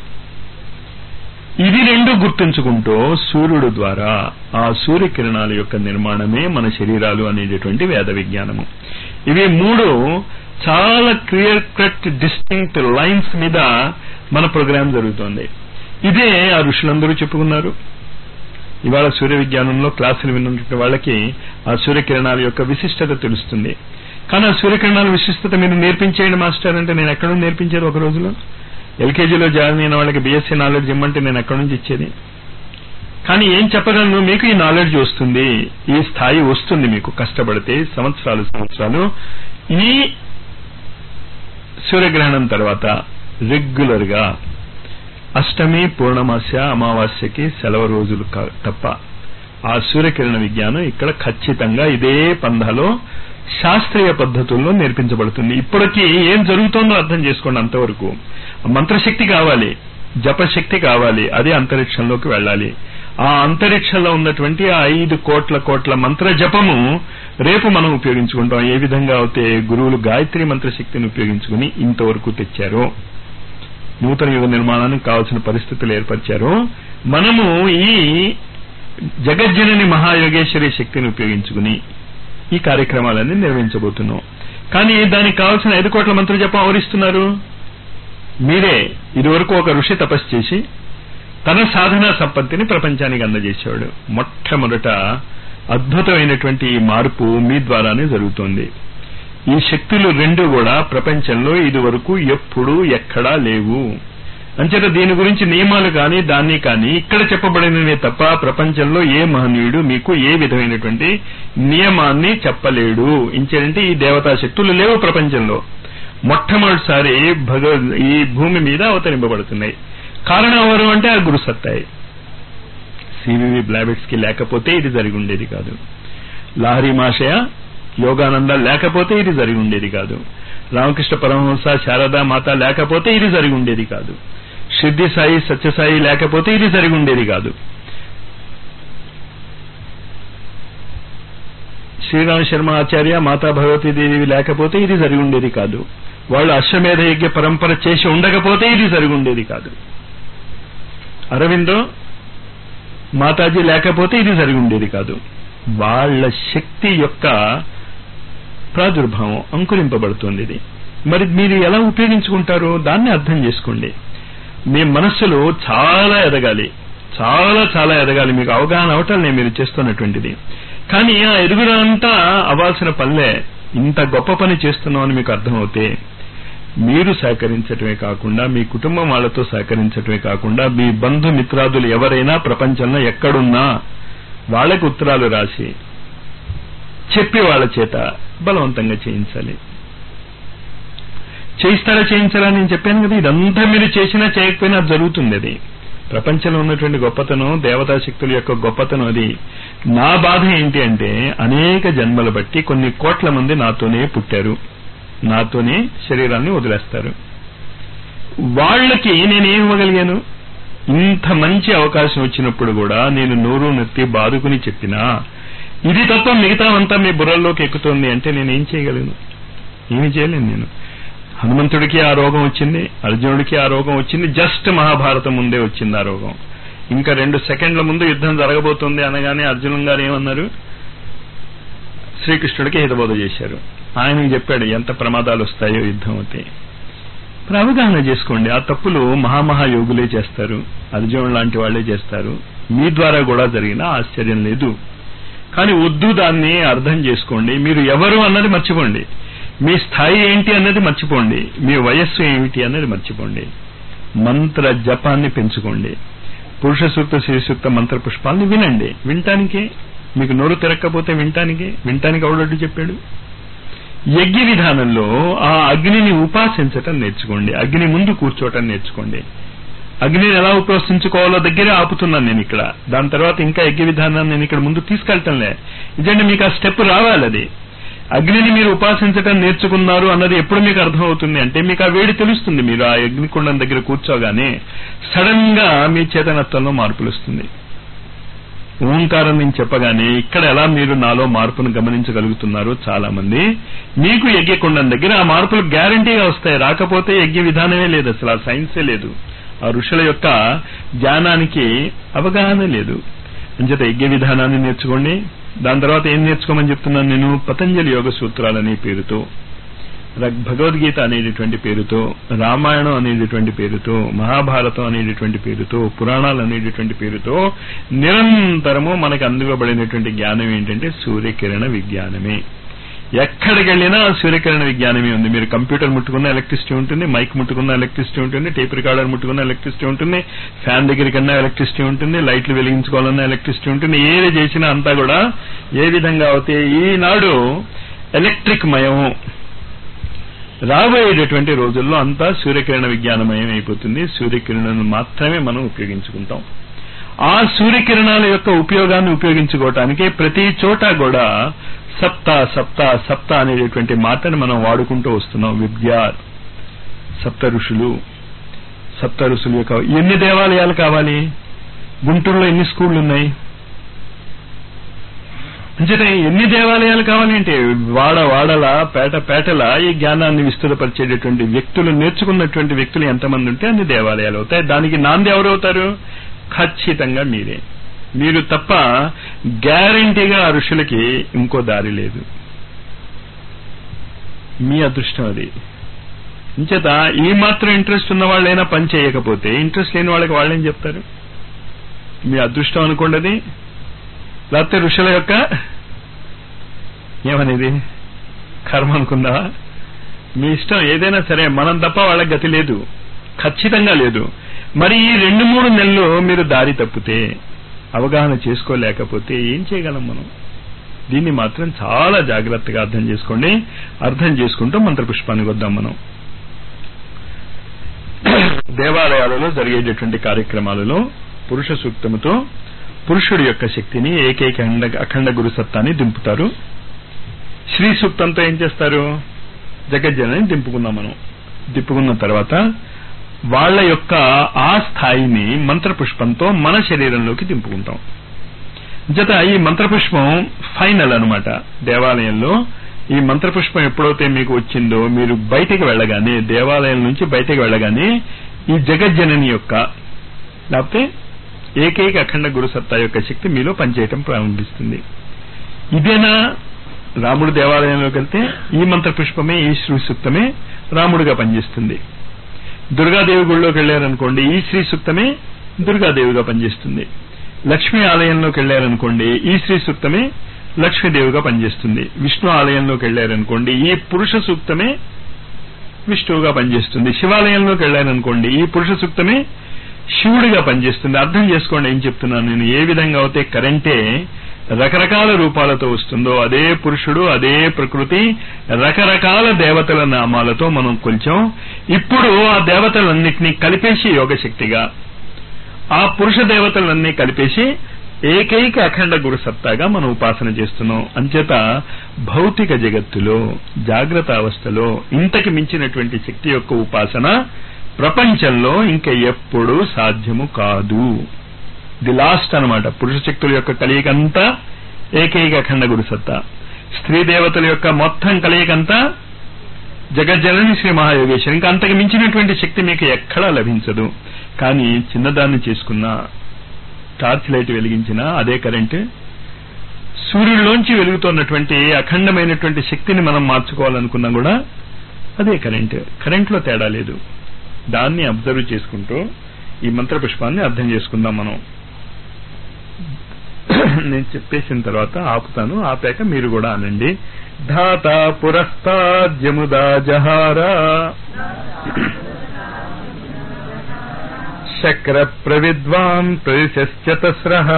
ఇది రెండు గుర్తుంచుకుంటూ సూర్యుడు ద్వారా ఆ సూర్యకిరణాల యొక్క నిర్మాణమే మన శరీరాలు అనేటటువంటి వేద విజ్ఞానము. ఇవి మూడు చాలా క్లియర్ కట్ డిస్టింక్ట్ లైన్స్ మీద మన ప్రోగ్రాం జరుగుతోంది. ఇదే ఆ ఋషులందరూ చెప్పుకున్నారు. ఇవాళ సూర్య విజ్ఞానంలో క్లాసులు విన్నటువంటి వాళ్ళకి ఆ సూర్యకిరణాల యొక్క విశిష్టత తెలుస్తుంది. కానీ ఆ సూర్యకిరణాల విశిష్టత మీరు నేర్పించేయండి మాస్టర్ అంటే నేను ఎక్కడో నేర్పించేది ఒక రోజులో. ఎల్కేజీలో జాయిన్ అయిన వాళ్ళకి బీఎస్సీ నాలెడ్జ్ ఇమ్మంటే నేను ఎక్కడి నుంచి ఇచ్చేది? కానీ ఏం చెప్పగలను? మీకు ఈ నాలెడ్జ్ వస్తుంది, ఈ స్థాయి వస్తుంది మీకు కష్టపడితే. సంవత్సరాలు ఈ సూర్యగ్రహణం తర్వాత రెగ్యులర్ గా అష్టమి, పూర్ణమాస్య, అమావాస్యకి సెలవు రోజులు తప్ప ఆ సూర్యకిరణ విజ్ఞానం ఇక్కడ ఖచ్చితంగా ఇదే పంధాలో శాస్త్రీయ పద్ధతుల్లో నేర్పించబడుతుంది. ఇప్పటికీ ఏం జరుగుతుందో అర్థం చేసుకోండి. అంతవరకు మంత్రశక్తి కావాలి, జపశక్తి కావాలి, అది అంతరిక్షంలోకి వెళ్ళాలి. ఆ అంతరిక్షంలో ఉన్నటువంటి ఆ 5 కోట్ల మంత్ర జపము రేపు మనం ఉపయోగించుకుంటాం. ఏ విధంగా అయితే గురువులు గాయత్రి మంత్రశక్తిని ఉపయోగించుకుని ఇంతవరకు తెచ్చారో, నూతన యుగ నిర్మాణానికి కావాల్సిన పరిస్థితులు ఏర్పరిచారో, మనము ఈ జగజ్జనని మహాయోగేశ్వరి శక్తిని ఉపయోగించుకుని ఈ కార్యక్రమాలన్నీ నిర్వహించబోతున్నాం. కానీ దానికి కావాల్సిన 5 కోట్ల మంత్ర జపం ఎవరిస్తున్నారు? మీరే. ఇదివరకు ఒక ఋషి తపస్సు చేసి తన సాధనా సంపత్తిని ప్రపంచానికి అందజేసేవాడు. మొట్టమొదట అద్భుతమైనటువంటి ఈ మార్పు మీ ద్వారానే జరుగుతోంది. ఈ శక్తులు రెండు కూడా ప్రపంచంలో ఇదివరకు ఎప్పుడూ ఎక్కడా లేవు. అంచేత దీని గురించి నియమాలు కానీ దాన్ని కానీ ఇక్కడ చెప్పబడినవే తప్ప ప్రపంచంలో ఏ మహనీయుడు మీకు ఏ విధమైనటువంటి నియమాన్ని చెప్పలేడు. ఇంచేదంటే ఈ దేవతా శక్తులు లేవు ప్రపంచంలో. మొట్టమొదటిసారి ఈ భూమి మీద అవతరింపబడుతున్నాయి. కారణం ఎవరు అంటే ఆ గురుసత్తాయి. సివివి బ్లాబెట్స్ కి లేకపోతే ఇది జరిగి ఉండేది కాదు. లహరి మాషయ, యోగానంద లేకపోతే ఇది జరిగి ఉండేది కాదు. రామకృష్ణ పరమహంస, శారదా మాత లేకపోతే ఇది జరిగి ఉండేది కాదు. సిద్ధి సాయి, సత్యసాయి లేకపోతే ఇది జరిగి ఉండేది కాదు. శ్రీరామ శర్మ ఆచార్య, మాతా భగవతీదేవి లేకపోతే ఇది జరిగి ఉండేది కాదు. వాళ్ళు అశ్వమేధ యజ్ఞ పరంపర చేసి ఉండకపోతే ఇది జరిగి ఉండేది కాదు. అరవిందో, మాతాజీ లేకపోతే ఇది జరిగి ఉండేది కాదు. వాళ్ళ శక్తి యొక్క ప్రాదుర్భావం అంకురింపబడుతుంది ఇది. మరి మీరు ఎలా ఉపయోగించుకుంటారో దాన్ని అర్థం చేసుకోండి. మీ మనస్సులో చాలా ఎదగాలి, చాలా ఎదగాలి. మీకు అవగాహన అవటాలనే మీరు చేస్తున్నటువంటిది. కానీ ఆ ఎదుగుదంతా అవ్వాల్సిన పనిలే. ఇంత గొప్ప పని చేస్తున్నామని మీకు అర్థమవుతే మీరు సహకరించటమే కాకుండా, మీ కుటుంబం వాళ్లతో సహకరించటమే కాకుండా, మీ బంధుమిత్రాదులు ఎవరైనా ప్రపంచంలో ఎక్కడున్నా వాళ్ళకి ఉత్తరాలు రాసి చెప్పి వాళ్ళ చేత బలవంతంగా చేయించాలి. చేయిస్తారా చేయించాలా నేను చెప్పాను కదా. ఇదంతా మీరు చేసినా చేయకపోయినా జరుగుతుంది. అది ప్రపంచంలో ఉన్నటువంటి గొప్పతనం, దేవతా శక్తుల యొక్క గొప్పతనం అది. నా బాధ ఏంటి అంటే అనేక జన్మలు బట్టి కొన్ని కోట్ల మంది నాతోనే పుట్టారు, నాతోనే శరీరాన్ని వదిలేస్తారు. వాళ్ళకి నేనేం ఇవ్వగలిగాను? ఇంత మంచి అవకాశం వచ్చినప్పుడు కూడా నేను నోరు నెత్తి బాదుకుని చెప్పినా ఇది తప్ప మిగతా అంతా మీ బుర్రల్లోకి ఎక్కుతోంది అంటే నేనేం చేయగలను? ఏమీ చేయలేను నేను. హనుమంతుడికి ఆ రోగం వచ్చింది, అర్జునుడికి ఆ రోగం వచ్చింది, జస్ట్ మహాభారతం ముందే వచ్చింది ఆ రోగం. ఇంకా 2 సెకండ్ల ముందు యుద్ధం జరగబోతుంది అనగానే అర్జునుడు గారు ఏమన్నారు? శ్రీకృష్ణుడికి హితబోధ చేశారు. ఆయనకి చెప్పాడు ఎంత ప్రమాదాలు వస్తాయో యుద్ధం అయితే. అవగాహన చేసుకోండి. ఆ తప్పులు మహామహాయోగులే చేస్తారు, అర్జునుడు లాంటి వాళ్లే చేస్తారు. మీ ద్వారా కూడా జరిగినా ఆశ్చర్యం లేదు. కానీ వద్దు, దాన్ని అర్థం చేసుకోండి. మీరు ఎవరు అన్నది మర్చిపోండి, మీ స్థాయి ఏంటి అన్నది మర్చిపోండి, మీ వయస్సు ఏమిటి అన్నది మర్చిపోండి. మంత్ర జపాన్ని పెంచుకోండి. పురుష సూక్త, శ్రీ సూక్త మంత్ర పుష్పాలని వినండి. వినటానికి మీకు నోరు తిరక్కపోతే వినటానికి ఎవడట్టు చెప్పాడు? యజ్ఞ విధానంలో ఆ అగ్నిని ఉపాసించటం నేర్చుకోండి. అగ్ని ముందు కూర్చోవటం నేర్చుకోండి. అగ్నిని ఎలా ఉపాసించుకోవాలో దగ్గరే ఆపుతున్నాను నేను ఇక్కడ. దాని తర్వాత ఇంకా యజ్ఞ విధానాన్ని నేను ఇక్కడ ముందు తీసుకెళ్తానులే. ఇదంటే మీకు ఆ స్టెప్ రావాలి. అది అగ్నిని మీరు ఉపాసించటం నేర్చుకున్నారు అన్నది ఎప్పుడు మీకు అర్థమవుతుంది అంటే మీకు ఆ వేడి తెలుస్తుంది. మీరు ఆ అగ్నికుండం దగ్గర కూర్చోగానే సడన్ గా మీ చేతనత్వంలో మార్పులు వస్తుంది. ఓంకారం నేను చెప్పగానే ఇక్కడ ఎలా మీరు నాలో మార్పును గమనించగలుగుతున్నారో చాలా మంది మీకు యజ్ఞకుండం దగ్గర ఆ మార్పులు గ్యారంటీగా వస్తాయి. రాకపోతే యజ్ఞ విధానమే లేదు, అసలు ఆ సైన్సే లేదు. ఆ ఋషుల యొక్క జ్ఞానానికి అవగాహన లేదు. అంచేత యజ్ఞ విధానాన్ని నేర్చుకోండి. దాని తర్వాత ఏం నేర్చుకోమని చెప్తున్నాను నేను? పతంజలి యోగ సూత్రాలనే పేరుతో, భగవద్గీత అనేటటువంటి పేరుతో, రామాయణం అనేటటువంటి పేరుతో, మహాభారతం అనేటటువంటి పేరుతో, పురాణాలు అనేటటువంటి పేరుతో నిరంతరము మనకు అందివ్వబడినటువంటి జ్ఞానం ఏంటంటే సూర్యకిరణ విజ్ఞానమే. ఎక్కడికి వెళ్ళినా సూర్యకిరణ విజ్ఞానమే ఉంది. మీరు కంప్యూటర్ ముట్టుకున్న ఎలక్ట్రిసిటీ ఉంటుంది, మైక్ ముట్టుకున్న ఎలక్ట్రిసిటీ ఉంటుంది, టేప్ రికార్డర్ ముట్టుకున్న ఎలక్ట్రిసిటీ ఉంటుంది, ఫ్యాన్ దగ్గరికన్నా ఎలక్ట్రిసిటీ ఉంటుంది, లైట్లు వెలిగించుకోవాలన్నా ఎలక్ట్రిసిటీ ఉంటుంది. ఏది చేసినా అంతా కూడా ఏ విధంగా అవుతే ఈనాడు ఎలక్ట్రిక్ మయం, రాబోయేటటువంటి రోజుల్లో అంతా సూర్యకిరణ విజ్ఞానమయం అయిపోతుంది. సూర్యకిరణాలను మాత్రమే మనం ఉపయోగించుకుంటాం. ఆ సూర్యకిరణాల యొక్క ఉపయోగాన్ని ఉపయోగించుకోవటానికి ప్రతి చోట కూడా సప్త సప్త సప్త అనేటటువంటి మాటను మనం వాడుకుంటూ వస్తున్నాం. విద్యార్, సప్త ఋషులు, సప్త ఋషుల యొక్క ఎన్ని దేవాలయాలు కావాలి? గుంటూరులో ఎన్ని స్కూళ్లు ఉన్నాయి? అంటే ఎన్ని దేవాలయాలు కావాలంటే వాడల పేటల ఈ జ్ఞానాన్ని విస్తృతపరిచేటటువంటి వ్యక్తులు, నేర్చుకున్నటువంటి వ్యక్తులు ఎంతమంది ఉంటే అన్ని దేవాలయాలు అవుతాయి. దానికి నాంది ఎవరవుతారు? ఖచ్చితంగా మీరే. మీరు తప్ప గ్యారంటీగా ఆ ఋషులకి ఇంకో దారి లేదు. మీ అదృష్టం అది. ఇంచేత ఈ మాత్రం ఇంట్రెస్ట్ ఉన్న వాళ్ళైనా పని చేయకపోతే ఇంట్రెస్ట్ లేని వాళ్ళకి వాళ్ళేం చెప్తారు? మీ అదృష్టం అనుకోండి అది, లేకపోతే ఋషుల యొక్క ఏమనేది కర్మ అనుకుందా? మీ ఇష్టం ఏదైనా సరే. మనం తప్ప వాళ్ళకి గతి లేదు, ఖచ్చితంగా లేదు. మరి ఈ 2-3 నెలలు మీరు దారి తప్పితే, అవగాహన చేసుకోలేకపోతే ఏం చేయగలం మనం? దీన్ని మాత్రం చాలా జాగ్రత్తగా అర్థం చేసుకోండి. అర్థం చేసుకుంటూ మంత్రపుష్పానికి వద్దాం మనం. దేవాలయాలలో జరిగేటటువంటి కార్యక్రమాలలో పురుష సూక్తముతో పురుషుడి యొక్క శక్తిని, ఏకైక అఖండ గురు సత్తాన్ని దింపుతారు. శ్రీ సూక్తంతో ఏం చేస్తారు? జగజ్జనని దింపుకున్నాం మనం. దింపుకున్న తర్వాత వాళ్ళ యొక్క ఆ స్థాయిని మంత్రపుష్పంతో మన శరీరంలోకి దింపుకుంటాం. జత ఈ మంత్రపుష్పం ఫైనల్ అన్నమాట. దేవాలయంలో ఈ మంత్రపుష్పం ఎప్పుడైతే మీకు వచ్చిందో, మీరు బయటికి వెళ్ళగానే, దేవాలయం నుంచి బయటికి వెళ్ళగానే ఈ జగజ్జనని యొక్క, లేకపోతే ఏకైక అఖండ గురు సత్తా యొక్క శక్తి మీలో పనిచేయటం ప్రారంభిస్తుంది. ఇదేనా రాముడు దేవాలయంలోకి వెళ్తే ఈ మంత్రపుష్పమే, ఈ శ్రీ సూక్తమే రాముడుగా పనిచేస్తుంది. దుర్గాదేవి గుడిలోకి వెళ్లారనుకోండి, ఈ శ్రీ సూక్తమే దుర్గాదేవిగా పనిచేస్తుంది. లక్ష్మీ ఆలయంలోకి వెళ్లారనుకోండి, ఈ శ్రీ సూక్తమే లక్ష్మీదేవిగా పనిచేస్తుంది. విష్ణు ఆలయంలోకి వెళ్లారనుకోండి, ఈ పురుష సూక్తమే విష్ణువుగా పనిచేస్తుంది. శివాలయంలోకి వెళ్లారనుకోండి, ఈ పురుష సూక్తమే శివుడిగా పనిచేస్తుంది. అర్థం చేసుకోండి ఏం చెప్తున్నాను నేను. ఏ విధంగా అయితే కరెంటే రకరకాల రూపాలతో వస్తుందో, అదే పురుషుడు, అదే ప్రకృతి రకరకాల దేవతల నామాలతో మనం కొంచెం ఇప్పుడు ఆ దేవతలన్నింటినీ కలిపేసి యోగశక్తిగా, ఆ పురుష దేవతలన్నీ కలిపేసి ఏకైక అఖండ గురు సత్తాగా మనం ఉపాసన చేస్తున్నాం. అంచేత భౌతిక జగత్తులో, జాగ్రత్త అవస్థలో ఇంతకు మించినటువంటి శక్తి యొక్క ఉపాసన ప్రపంచంలో ఇంకా ఎప్పుడూ సాధ్యము కాదు. ది లాస్ట్ అన్నమాట. పురుష శక్తుల యొక్క కలయికంతా ఏకైక అఖండ గురు సత్తా. స్త్రీ దేవతల యొక్క మొత్తం కలయికంతా జగజ్జనని శ్రీ మహాయోగేశ్వరి. ఇంకా అంతకు మించినటువంటి శక్తి మీకు ఎక్కడా లభించదు. కానీ చిన్నదాన్ని చేసుకున్నా, టార్చ్ లైట్ వెలిగించినా అదే కరెంట్. సూర్యుడిలోంచి వెలుగుతున్నటువంటి అఖండమైనటువంటి శక్తిని మనం మార్చుకోవాలనుకున్నా కూడా అదే కరెంట్. కరెంట్లో తేడా లేదు. దాన్ని అబ్జర్వ్ చేసుకుంటూ ఈ మంత్ర పుష్పాన్ని అర్థం చేసుకుందాం మనం. నేను చెప్పేసిన తర్వాత ఆపుతాను. ఆపాక మీరు కూడా అనండి. ధాత పురస్తాద్యముదా జహార శక్ర ప్రవిద్వాన్ ప్రవిశశ్చతస్రః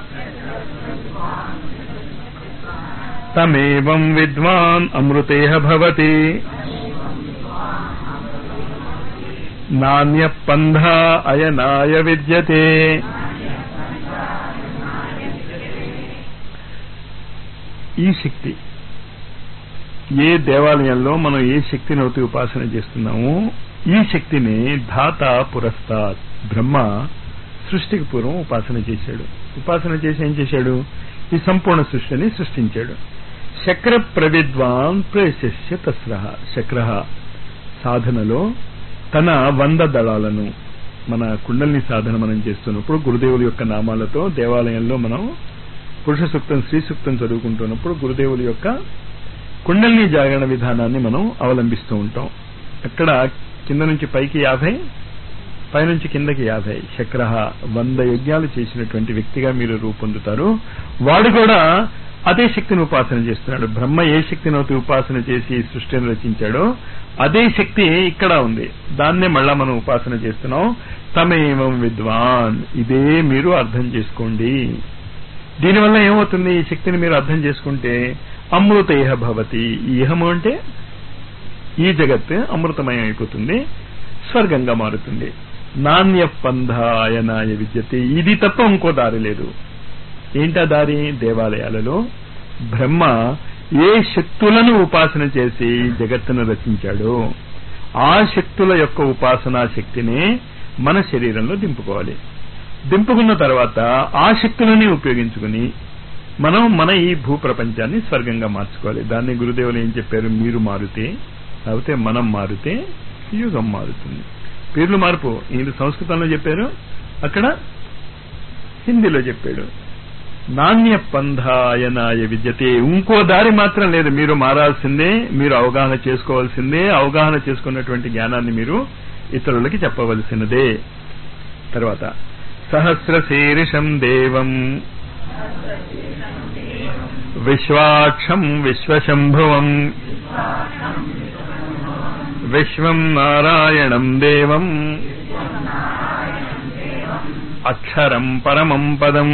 తమేవం విద్వాన్ అమృతేహ భవతి నాణ్య పంధా అయనాయ విద్యతే. ఈ శక్తి ఏ దేవాలయంలో మనం ఏ శక్తిని అవుతూ ఉపాసన చేస్తున్నామో ఈ శక్తిని ధాత పురస్తాత్ బ్రహ్మ సృష్టికి పూర్వం ఉపాసన చేశాడు. ఉపాసన చేసి ఏం చేశాడు? ఈ సంపూర్ణ సృష్టిని సృష్టించాడు. శక్ర ప్రవిద్వాన్ ప్రశస్య తస్రః. శక్ర సాధనలో తన 100 దళాలను, మన కుండలిని సాధన మనం చేస్తున్నప్పుడు గురుదేవుల యొక్క నామాలతో దేవాలయంలో మనం పురుష సూక్తం, స్త్రీ సూక్తం చదువుకుంటున్నప్పుడు గురుదేవుల యొక్క కుండలిని జాగరణ విధానాన్ని మనం అవలంబిస్తూ ఉంటాం. అక్కడ కింద నుంచి పైకి 50, పైనుంచి కిందకి 50. శక్ర 100 యజ్ఞాలు చేసినటువంటి వ్యక్తిగా మీరు రూపొందుతారు. వాడు కూడా అదే శక్తిని ఉపాసన చేస్తున్నాడు. బ్రహ్మ ఏ శక్తిని అవుతూ ఉపాసన చేసి సృష్టిని రచించాడో అదే శక్తి ఇక్కడ ఉంది. దాన్నే మళ్ళా మనం ఉపాసన చేస్తున్నాం. తమేవం విద్వాన్, ఇదే మీరు అర్థం చేసుకోండి. దీనివల్ల ఏమవుతుంది? ఈ శక్తిని మీరు అర్థం చేసుకుంటే అమృతేహ భవతి. ఈ ఇహము అంటే ఈ జగత్ అమృతమయం అయిపోతుంది, స్వర్గంగా మారుతుంది. నాణ్య పంధాయనాయ విద్యతే. ఇది తప్ప ఇంకో దారి లేదు. ఏంటా దారి? దేవాలయాలలో బ్రహ్మ ఏ శక్తులను ఉపాసన చేసి జగత్తును రచించాడో ఆ శక్తుల యొక్క ఉపాసనా శక్తిని మన శరీరంలో దింపుకోవాలి. దింపుకున్న తర్వాత ఆ శక్తులని ఉపయోగించుకుని మనం మన ఈ భూప్రపంచాన్ని స్వర్గంగా మార్చుకోవాలి. దాన్ని గురుదేవులు ఏం చెప్పారు? మీరు మారితే, లేకపోతే మనం మారితే యుగం మారుతుంది. పేర్లు మార్పు ఈయన సంస్కృతంలో చెప్పారు, అక్కడ హిందీలో చెప్పాడు. నాణ్య పంధాయనాయ విద్యతే. ఇంకో దారి మాత్రం లేదు. మీరు మారాల్సిందే, మీరు అవగాహన చేసుకోవాల్సిందే. అవగాహన చేసుకున్నటువంటి జ్ఞానాన్ని మీరు ఇతరులకి చెప్పవలసినదే. తర్వాత సహస్రశీర్షం దేవం విశ్వాక్షం విశ్వశంభువం విశ్వం నారాయణం దేవం అక్షరం పరమం పదం.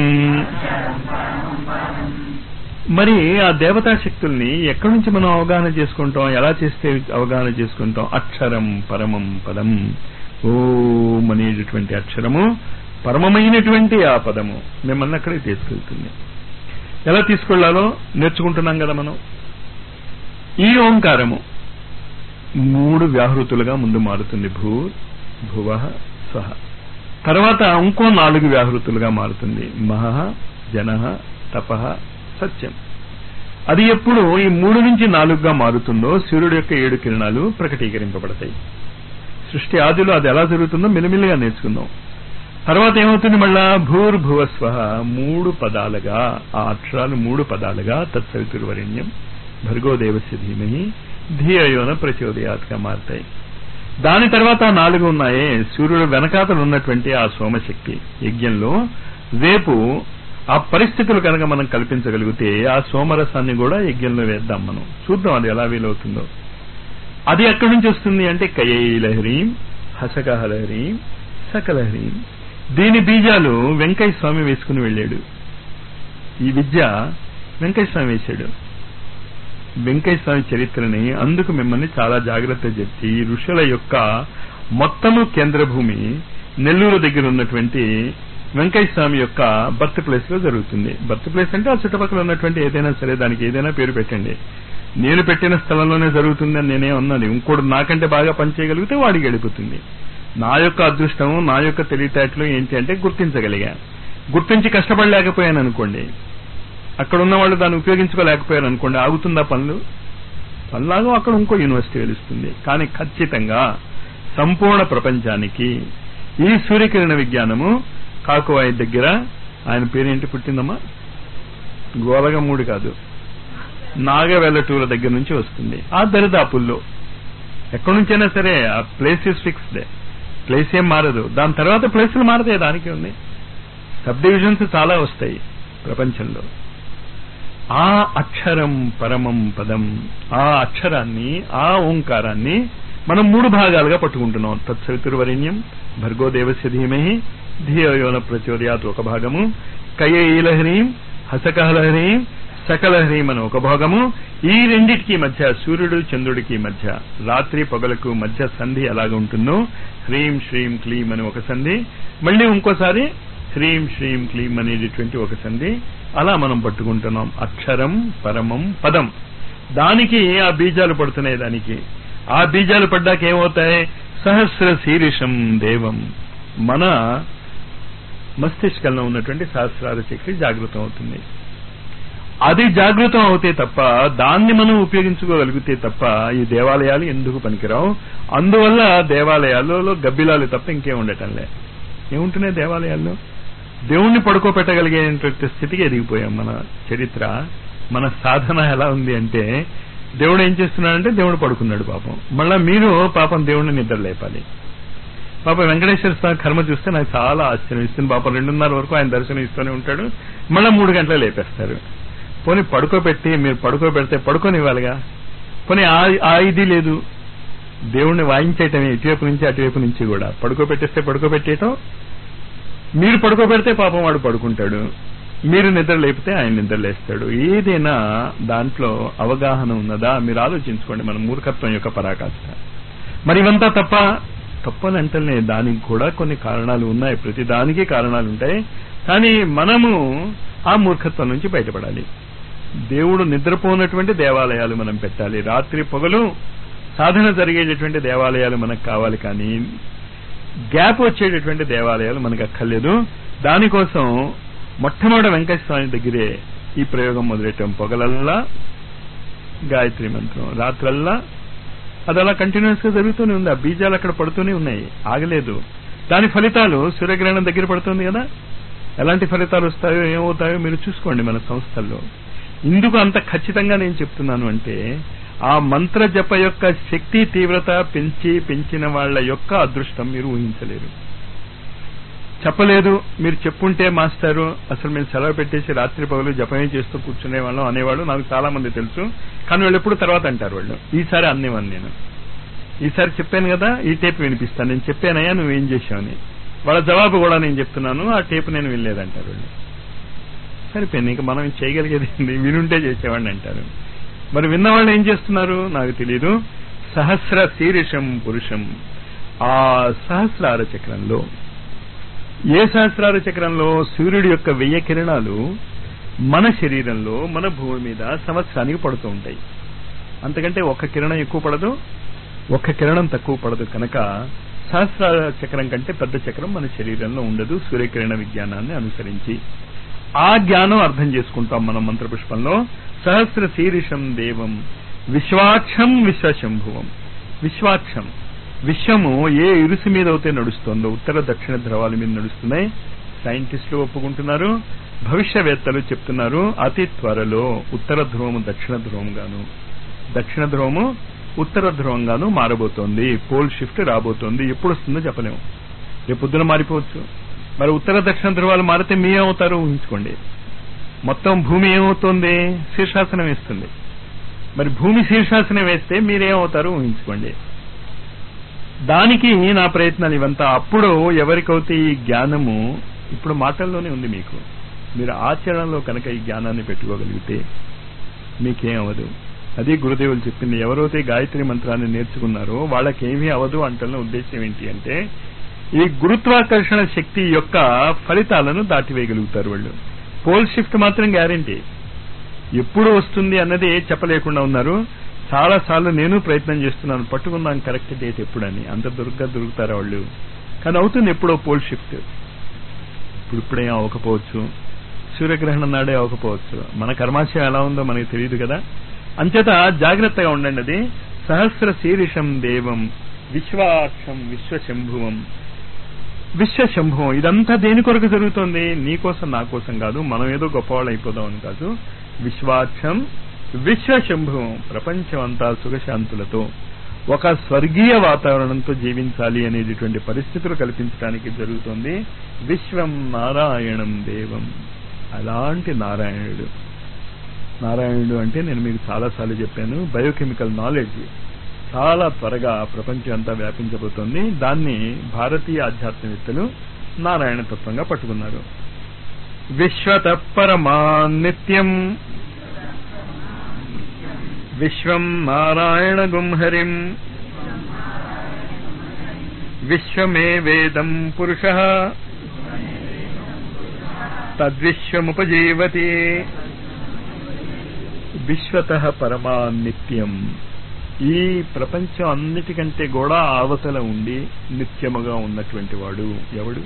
మరి ఆ దేవతా శక్తుల్ని ఎక్కడి నుంచి మనం అవగాహన చేసుకుంటాం? ఎలా చేస్తే అవగాహన చేసుకుంటాం? అక్షరం పరమం పదం. ఓం అనేటటువంటి అక్షరము పరమమైనటువంటి ఆ పదము మిమ్మల్ని అక్కడికి తీసుకెళ్తుంది. ఎలా తీసుకెళ్లాలో నేర్చుకుంటున్నాం కదా మనం. ఈ ఓంకారము 3 వ్యాహృతులుగా ముందు మారుతుంది. భూ భువ స్వహ. తర్వాత ఇంకో 4 వ్యాహృతులుగా మారుతుంది. మహ జన తప సత్యం. అది ఎప్పుడు ఈ 3 నుంచి 4గా మారుతుందో సూర్యుడు యొక్క 7 కిరణాలు ప్రకటీకరింపబడతాయి. సృష్టి ఆదిలో అది ఎలా జరుగుతుందో మెల్లిమెల్లిగా నేర్చుకుందాం. తర్వాత ఏమవుతుంది? మళ్ళా భూర్భువస్వహ 3 పదాలుగా, ఆ అక్షరాలు 3 పదాలుగా తత్సవితుర్వరేణ్యం భర్గోదేవస్య ధీమహి ధియోన ప్రచోదయాత్గా మారుతాయి. దాని తర్వాత 4 ఉన్నాయే, సూర్యుడు వెనకాతలు ఉన్నటువంటి ఆ సోమశక్తి యజ్ఞంలో రేపు ఆ పరిస్థితులు కనుక మనం కల్పించగలిగితే ఆ సోమరసాన్ని కూడా యజ్ఞంలో వేద్దాం. మనం చూద్దాం అది ఎలా వీలవుతుందో. అది ఎక్కడి నుంచి వస్తుంది అంటే కయైలహరీం హసకహలహరీం సకలహరీం. దీని బీజాలు వెంకయ్య స్వామి వేసుకుని వెళ్ళాడు. ఈ విద్య వెంకయ్య స్వామి వేశాడు. వెంకయ్య స్వామి చరిత్రని అందుకు మిమ్మల్ని చాలా జాగ్రత్త చెప్పి ఋషుల యొక్క మొత్తము కేంద్రభూమి నెల్లూరు దగ్గర ఉన్నటువంటి వెంకయ్య స్వామి యొక్క బర్త్ ప్లేస్ లో జరుగుతుంది. బర్త్ ప్లేస్ అంటే ఆ చుట్టుపక్కల ఉన్నటువంటి ఏదైనా సరే దానికి ఏదైనా పేరు పెట్టండి. నేను పెట్టిన స్థలంలోనే జరుగుతుందని నేనే ఉన్నాను. ఇంకోటి నాకంటే బాగా పనిచేయగలిగితే వాడికి గడిపోతుంది. నా యొక్క అదృష్టం, నా యొక్క తెలివితేటలు ఏంటి అంటే గుర్తించగలిగా. గుర్తించి కష్టపడలేకపోయాను అనుకోండి, అక్కడ ఉన్న వాళ్ళు దాన్ని ఉపయోగించుకోలేకపోయారు అనుకోండి, ఆగుతుందా పనులాగా అక్కడ ఇంకో యూనివర్సిటీ వెలుస్తుంది. కానీ ఖచ్చితంగా సంపూర్ణ ప్రపంచానికి ఈ సూర్యకిరణ విజ్ఞానము కాకువాయి దగ్గర, ఆయన పేరేంటి పుట్టిందమ్మా, గోలగమూడి కాదు, నాగవెల్లటూరు దగ్గర నుంచి వస్తుంది. ఆ దరిదాపుల్లో ఎక్కడి నుంచైనా సరే ఆ ప్లేస్ ఇస్ ఫిక్స్డ్, ప్లేస్ ఏం మారదు. దాని తర్వాత ప్లేసులు మారతాయి, దానికి ఉంది. సబ్ డివిజన్స్ చాలా వస్తాయి ప్రపంచంలో. ఆ అక్షరం పరమం పదం, ఆ అక్షరాన్ని, ఆ ఓంకారాన్ని మనం 3 భాగాలుగా పట్టుకుంటున్నాం. తత్సవితుర్వరేణ్యం భర్గో దేవస్య ధీమహి ధియో యో న ప్రచోదయాత్ ఒక భాగము, కయైలహరీం హసకహలహరీం సకలహరీం అని ఒక భాగము. ఈ రెండిటికి మధ్య, సూర్యుడు చంద్రుడికి మధ్య, రాత్రి పగలకు మధ్య సంధి ఎలాగ ఉంటుందో హ్రీం శ్రీం క్లీం అని ఒక సంధి, మళ్ళీ ఇంకోసారి హ్రీం శ్రీం క్లీం అనేటటువంటి ఒక సంధి. అలా మనం పట్టుకుంటున్నాం. అక్షరం పరమం పదం, దానికి ఆ బీజాలు పడుతున్నాయి. దానికి ఆ బీజాలు పడ్డాక ఏమవుతాయి? సహస్ర శీర్షం దేవం, మన మస్తిష్కంలో ఉన్నటువంటి సహస్రార చక్రి జాగృతం అవుతుంది. అది జాగృతం అవుతే తప్ప, దాన్ని మనం ఉపయోగించుకోగలిగితే తప్ప ఈ దేవాలయాలు ఎందుకు పనికిరావు. అందువల్ల దేవాలయాల్లో గబ్బిలాలు తప్ప ఇంకేం ఉండటంలే. ఏముంటున్నాయి దేవాలయాల్లో? దేవుణ్ణి పడుకోబెట్టగలిగేటువంటి స్థితికి ఎదిగిపోయాం. మన చరిత్ర, మన సాధన ఎలా ఉంది అంటే, దేవుడు ఏం చేస్తున్నాడంటే దేవుడు పడుకున్నాడు పాపం, మళ్ళా మీరు పాపం దేవుణ్ణి నిద్ర లేపాలి. పాపం వెంకటేశ్వర స్వామి కర్మ చూస్తే నాకు చాలా ఆశ్చర్యం ఇస్తుంది. పాపం 2:30 వరకు ఆయన దర్శనం ఇస్తూనే ఉంటాడు, మళ్ళా 3 గంటలు లేపేస్తారు. పోనీ పడుకోబెట్టి, మీరు పడుకోబెడితే పడుకోనివ్వాలిగా. పోనీ ఆ ఇది లేదు, దేవుణ్ణి వాయించేయటమే ఇటువైపు నుంచి అటువైపు నుంచి కూడా. పడుకోబెట్టేస్తే పడుకోబెట్టేయటం, మీరు పడుకోబెడితే పాపం వాడు పడుకుంటాడు, మీరు నిద్ర లేపితే ఆయన నిద్ర లేస్తాడు. ఏదైనా దాంట్లో అవగాహన ఉన్నదా మీరు ఆలోచించుకోండి. మన మూర్ఖత్వం యొక్క పరాకాష్ట. మరి ఇవంతా తప్పని అంటేనే దానికి కూడా కొన్ని కారణాలు ఉన్నాయి. ప్రతి దానికి కారణాలు ఉంటాయి. కానీ మనము ఆ మూర్ఖత్వం నుంచి బయటపడాలి. దేవుడు నిద్రపోనటువంటి దేవాలయాలు మనం పెట్టాలి. రాత్రి పగలు సాధన జరిగేటటువంటి దేవాలయాలు మనకు కావాలి. కానీ గ్యాప్ వచ్చేటటువంటి దేవాలయాలు మనకు అక్కర్లేదు. దానికోసం మొట్టమొదటి వెంకటేశ్వర స్వామి దగ్గరే ఈ ప్రయోగం మొదలెట్టాం. పొగలల్లా గాయత్రి మంత్రం, రాత్రల్లా అది అలా కంటిన్యూస్ గా జరుగుతూనే ఉంది. ఆ బీజాలు అక్కడ పడుతూనే ఉన్నాయి, ఆగలేదు. దాని ఫలితాలు సూర్యగ్రహణం దగ్గర పడుతుంది కదా, ఎలాంటి ఫలితాలు వస్తాయో ఏమవుతాయో మీరు చూసుకోండి మన సంస్థల్లో. ఇందుకు అంత ఖచ్చితంగా నేను చెప్తున్నాను అంటే, ఆ మంత్ర జప యొక్క శక్తి తీవ్రత పెంచిన వాళ్ళ యొక్క అదృష్టం మీరు ఊహించలేరు. చెప్పలేదు, మీరు చెప్పుంటే మాస్టారు అసలు మేము సెలవు పెట్టేసి రాత్రి పగలు జపమే చేస్తూ కూర్చునే వాళ్ళం అనేవాళ్ళు నాకు చాలా మంది తెలుసు. కానీ వాళ్ళు ఎప్పుడు తర్వాత అంటారు వాళ్ళు, ఈసారి అన్నేవాన్ని నేను, ఈసారి చెప్పాను కదా ఈ టేప్ వినిపిస్తాను, నేను చెప్పానయ్యా నువ్వేం చేశావని. వాళ్ళ జవాబు కూడా నేను చెప్తున్నాను, ఆ టేప్ నేను వినలేదంటారు వాళ్ళు. సరిపోయింది, ఇంకా మనం చేయగలిగేది వినుంటే చేసేవాడిని అంటారు. మరి విన్నవాళ్ళు ఏం చేస్తున్నారు నాకు తెలియదు. సహస్ర శీర్షం పురుషం, ఆ సహస్రార చక్రంలో, ఏ సహస్రార చక్రంలో సూర్యుడి యొక్క 1000 కిరణాలు మన శరీరంలో, మన భూమి మీద సంవత్సరానికి పడుతూ ఉంటాయి. అంతకంటే ఒక్క కిరణం ఎక్కువ పడదు, ఒక్క కిరణం తక్కువ పడదు. కనుక సహస్రార చక్రం కంటే పెద్ద చక్రం మన శరీరంలో ఉండదు. సూర్యకిరణ విజ్ఞానాన్ని అనుసరించి ఆ జ్ఞానం అర్థం చేసుకుంటాం మనం మంత్రపుష్పంలో. సహస్ర శీర్షం దేవం విశ్వాక్షం విశ్వశంభువం. విశ్వాక్షం, విశ్వము ఏ ఇరుసు మీద అయితే నడుస్తోందో, ఉత్తర దక్షిణ ధ్రువాల మీద నడుస్తున్నాయి. సైంటిస్టులు ఒప్పుకుంటున్నారు, భవిష్యవేత్తలు చెప్తున్నారు. అతి త్వరలో ఉత్తర ధ్రువము దక్షిణ ధ్రువం గాను, దక్షిణ ధ్రువము ఉత్తర ధ్రువం గాను మారబోతోంది. పోల్ షిఫ్ట్ రాబోతోంది. ఎప్పుడు వస్తుందో చెప్పలేము, రేపు పొద్దున మారిపోవచ్చు. మరి ఉత్తర దక్షిణ ధ్రువాలు మారితే మీరేమవుతారో ఊహించుకోండి. మొత్తం భూమి ఏమవుతోంది? శీర్షాసనం వేస్తుంది. మరి భూమి శీర్షాసనం వేస్తే మీరేమవుతారో ఊహించుకోండి. దానికి నా ప్రయత్నాలు ఇవంతా. అప్పుడు ఎవరికైతే ఈ జ్ఞానము ఇప్పుడు మాటల్లోనే ఉంది మీకు, మీరు ఆచరణలో కనుక ఈ జ్ఞానాన్ని పెట్టుకోగలిగితే మీకేం అవ్వదు. అది గురుదేవులు చెప్పింది. ఎవరైతే గాయత్రి మంత్రాన్ని నేర్చుకున్నారో వాళ్ళకేమీ అవ్వదు అంటున్న ఉద్దేశం ఏంటి అంటే, ఈ గురుత్వాకర్షణ శక్తి యొక్క ఫలితాలను దాటివేయగలుగుతారు వాళ్ళు. పోల్ షిఫ్ట్ మాత్రం గ్యారంటీ. ఎప్పుడు వస్తుంది అన్నది చెప్పలేకుండా ఉన్నారు. చాలా సార్లు నేను ప్రయత్నం చేస్తున్నాను, పట్టుకున్నాను కరెక్ట్ డేట్ ఎప్పుడని. అంత దొరుకుతారా వాళ్ళు? కానీ అవుతుంది ఎప్పుడో పోల్ షిఫ్ట్. ఇప్పుడేం అవ్వకపోవచ్చు. సూర్యగ్రహణం నాడే అవ్వకపోవచ్చు. మన కర్మాశయం ఎలా ఉందో మనకి తెలియదు కదా. అంచేత జాగ్రత్తగా ఉండండి. అది సహస్ర శీర్షం దేవం విశ్వాక్షం విశ్వశంభువం. విశ్వశంభువం ఇదంతా దేని కొరకు జరుగుతోంది? నీకోసం నా కోసం కాదు, మనం ఏదో గొప్పవాళ్ళు అయిపోదామని కాదు. విశ్వాక్షం విశ్వశంభువం, ప్రపంచం అంతా సుఖశాంతులతో ఒక స్వర్గీయ వాతావరణంతో జీవించాలి అనేటటువంటి పరిస్థితులు కల్పించడానికి జరుగుతోంది. విశ్వం నారాయణం దేవం. అలాంటి నారాయణుడు అంటే నేను మీకు చాలాసార్లు చెప్పాను, బయోకెమికల్ నాలెడ్జ్ చాలా త్వరగా ప్రపంచం అంతా వ్యాపించబోతోంది. దాన్ని భారతీయ ఆధ్యాత్మికవేత్తలు నారాయణ తత్వంగా పట్టుకున్నారు. విశ్వత పరమాన్నిత్యం విశ్వం నారాయణ గుంహరిం విశ్వమే వేదం పురుషః తద్విశ్వముపజీవతి. విశ్వతః పరమాన్నిత్యం, ఈ ప్రపంచం అన్నిటికంటే కూడా అవతల ఉండి నిత్యముగా ఉన్నటువంటి వాడు ఎవడు?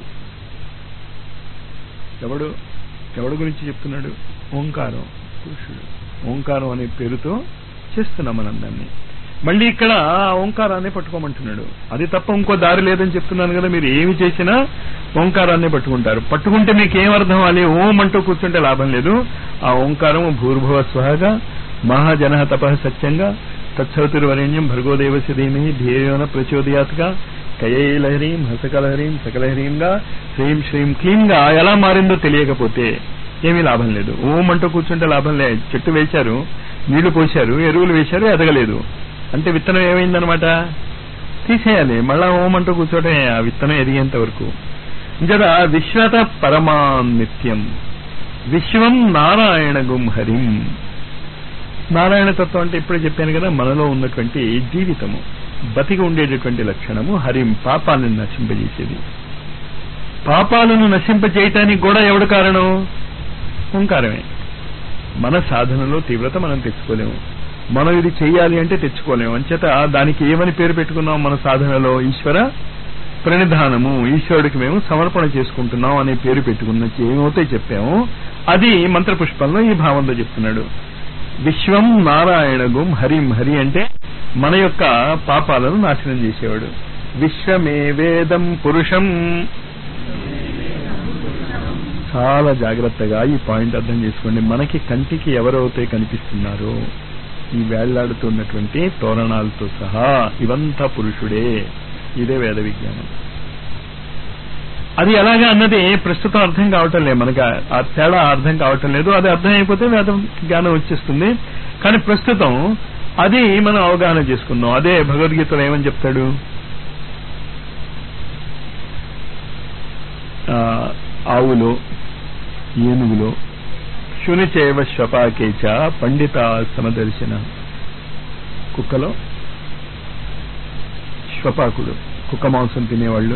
ఎవడు ఎవడు గురించి చెప్తున్నాడు? ఓంకారం, పురుషుడు. ఓంకారం అనే పేరుతో చేస్తున్నాం మనందరినీ. మళ్ళీ ఇక్కడ ఓంకారాన్ని పట్టుకోమంటున్నాడు. అది తప్ప ఇంకో దారి లేదని చెప్తున్నాను కదా. మీరు ఏమి చేసినా ఓంకారాన్ని పట్టుకుంటారు. పట్టుకుంటే మీకు ఏం అర్థం అవ్వాలి? ఓం అంటూ కూర్చుంటే లాభం లేదు. ఆ ఓంకారం భూర్భువ స్వహగా మహాజన తపః సత్యంగా తత్సవితుర్వరేణ్యం భర్గోదేవస్య ధీమహి ధియోన ప్రచోదయాత్గా కయైలహరీం హసకలహరీం సకలహరీంగా శ్రీం శ్రీం క్లీంగా ఎలా మారిందో తెలియకపోతే ఏమీ లాభం లేదు. ఓం అంటూ కూర్చుంటే లాభం లేదు. చెట్టు వేశారు, నీళ్లు పోశారు, ఎరువులు వేశారు, ఎదగలేదు అంటే విత్తనం ఏమైందనమాట? తీసేయాలి. మళ్ళా ఓం అంటూ కూర్చోటే ఆ విత్తనం ఎదిగేంత వరకు. ఇంకా విశ్వత పరమాన్నిత్యం విశ్వం నారాయణ గుంహరిం. నారాయణ తత్వం అంటే ఇప్పుడే చెప్పాను కదా, మనలో ఉన్నటువంటి జీవితము, బతికి ఉండేటటువంటి లక్షణము. హరిం, పాపాలను నశింపజేసేది. పాపాలను నశింపజేయటానికి కూడా ఎవడు కారణం? ఓంకారమే. మన సాధనలో తీవ్రత మనం తెచ్చుకోలేము. మనం ఇది చెయ్యాలి అంటే తెచ్చుకోలేము. అంచేత దానికి ఏమని పేరు పెట్టుకున్నాం మన సాధనలో? ఈశ్వర ప్రణిధానము. ఈశ్వరుడికి మేము సమర్పణ చేసుకుంటున్నాం అనే పేరు పెట్టుకున్న ఏమవుతాయి చెప్పాము. అది మంత్రపుష్పంలో ఈ భావంలో చెప్తున్నాడు. విశ్వం నారాయణ గుం హరిం. హరి అంటే మన యొక్క పాపాలను నాశనం చేసేవాడు. విశ్వమే వేదం పురుషం. చాలా జాగ్రత్తగా ఈ పాయింట్ అర్థం చేసుకోండి. మనకి కంటికి ఎవరైతే కనిపిస్తున్నారో ఈ వేళ్లాడుతున్నటువంటి తోరణాలతో సహా ఇవంతా పురుషుడే. ఇదే వేద విజ్ఞానం. అది ఎలాగా అన్నది ప్రస్తుతం అర్థం కావటం లేదు. మనకి ఆ తేడా అర్థం కావటం లేదు. అది అర్థం అయిపోతే వేద జ్ఞానం వచ్చేస్తుంది. కానీ ప్రస్తుతం అది మనం అవగాహన చేసుకుందాం. అదే భగవద్గీతలో ఏమని చెప్తాడు? ఆవులో, ఏనుగులో, శునిచేవ శ్వపాకేచ పండిత సమదర్శన. కుక్కలో శ్వపాకుడు, కుక్క మాంసం తినేవాళ్ళు,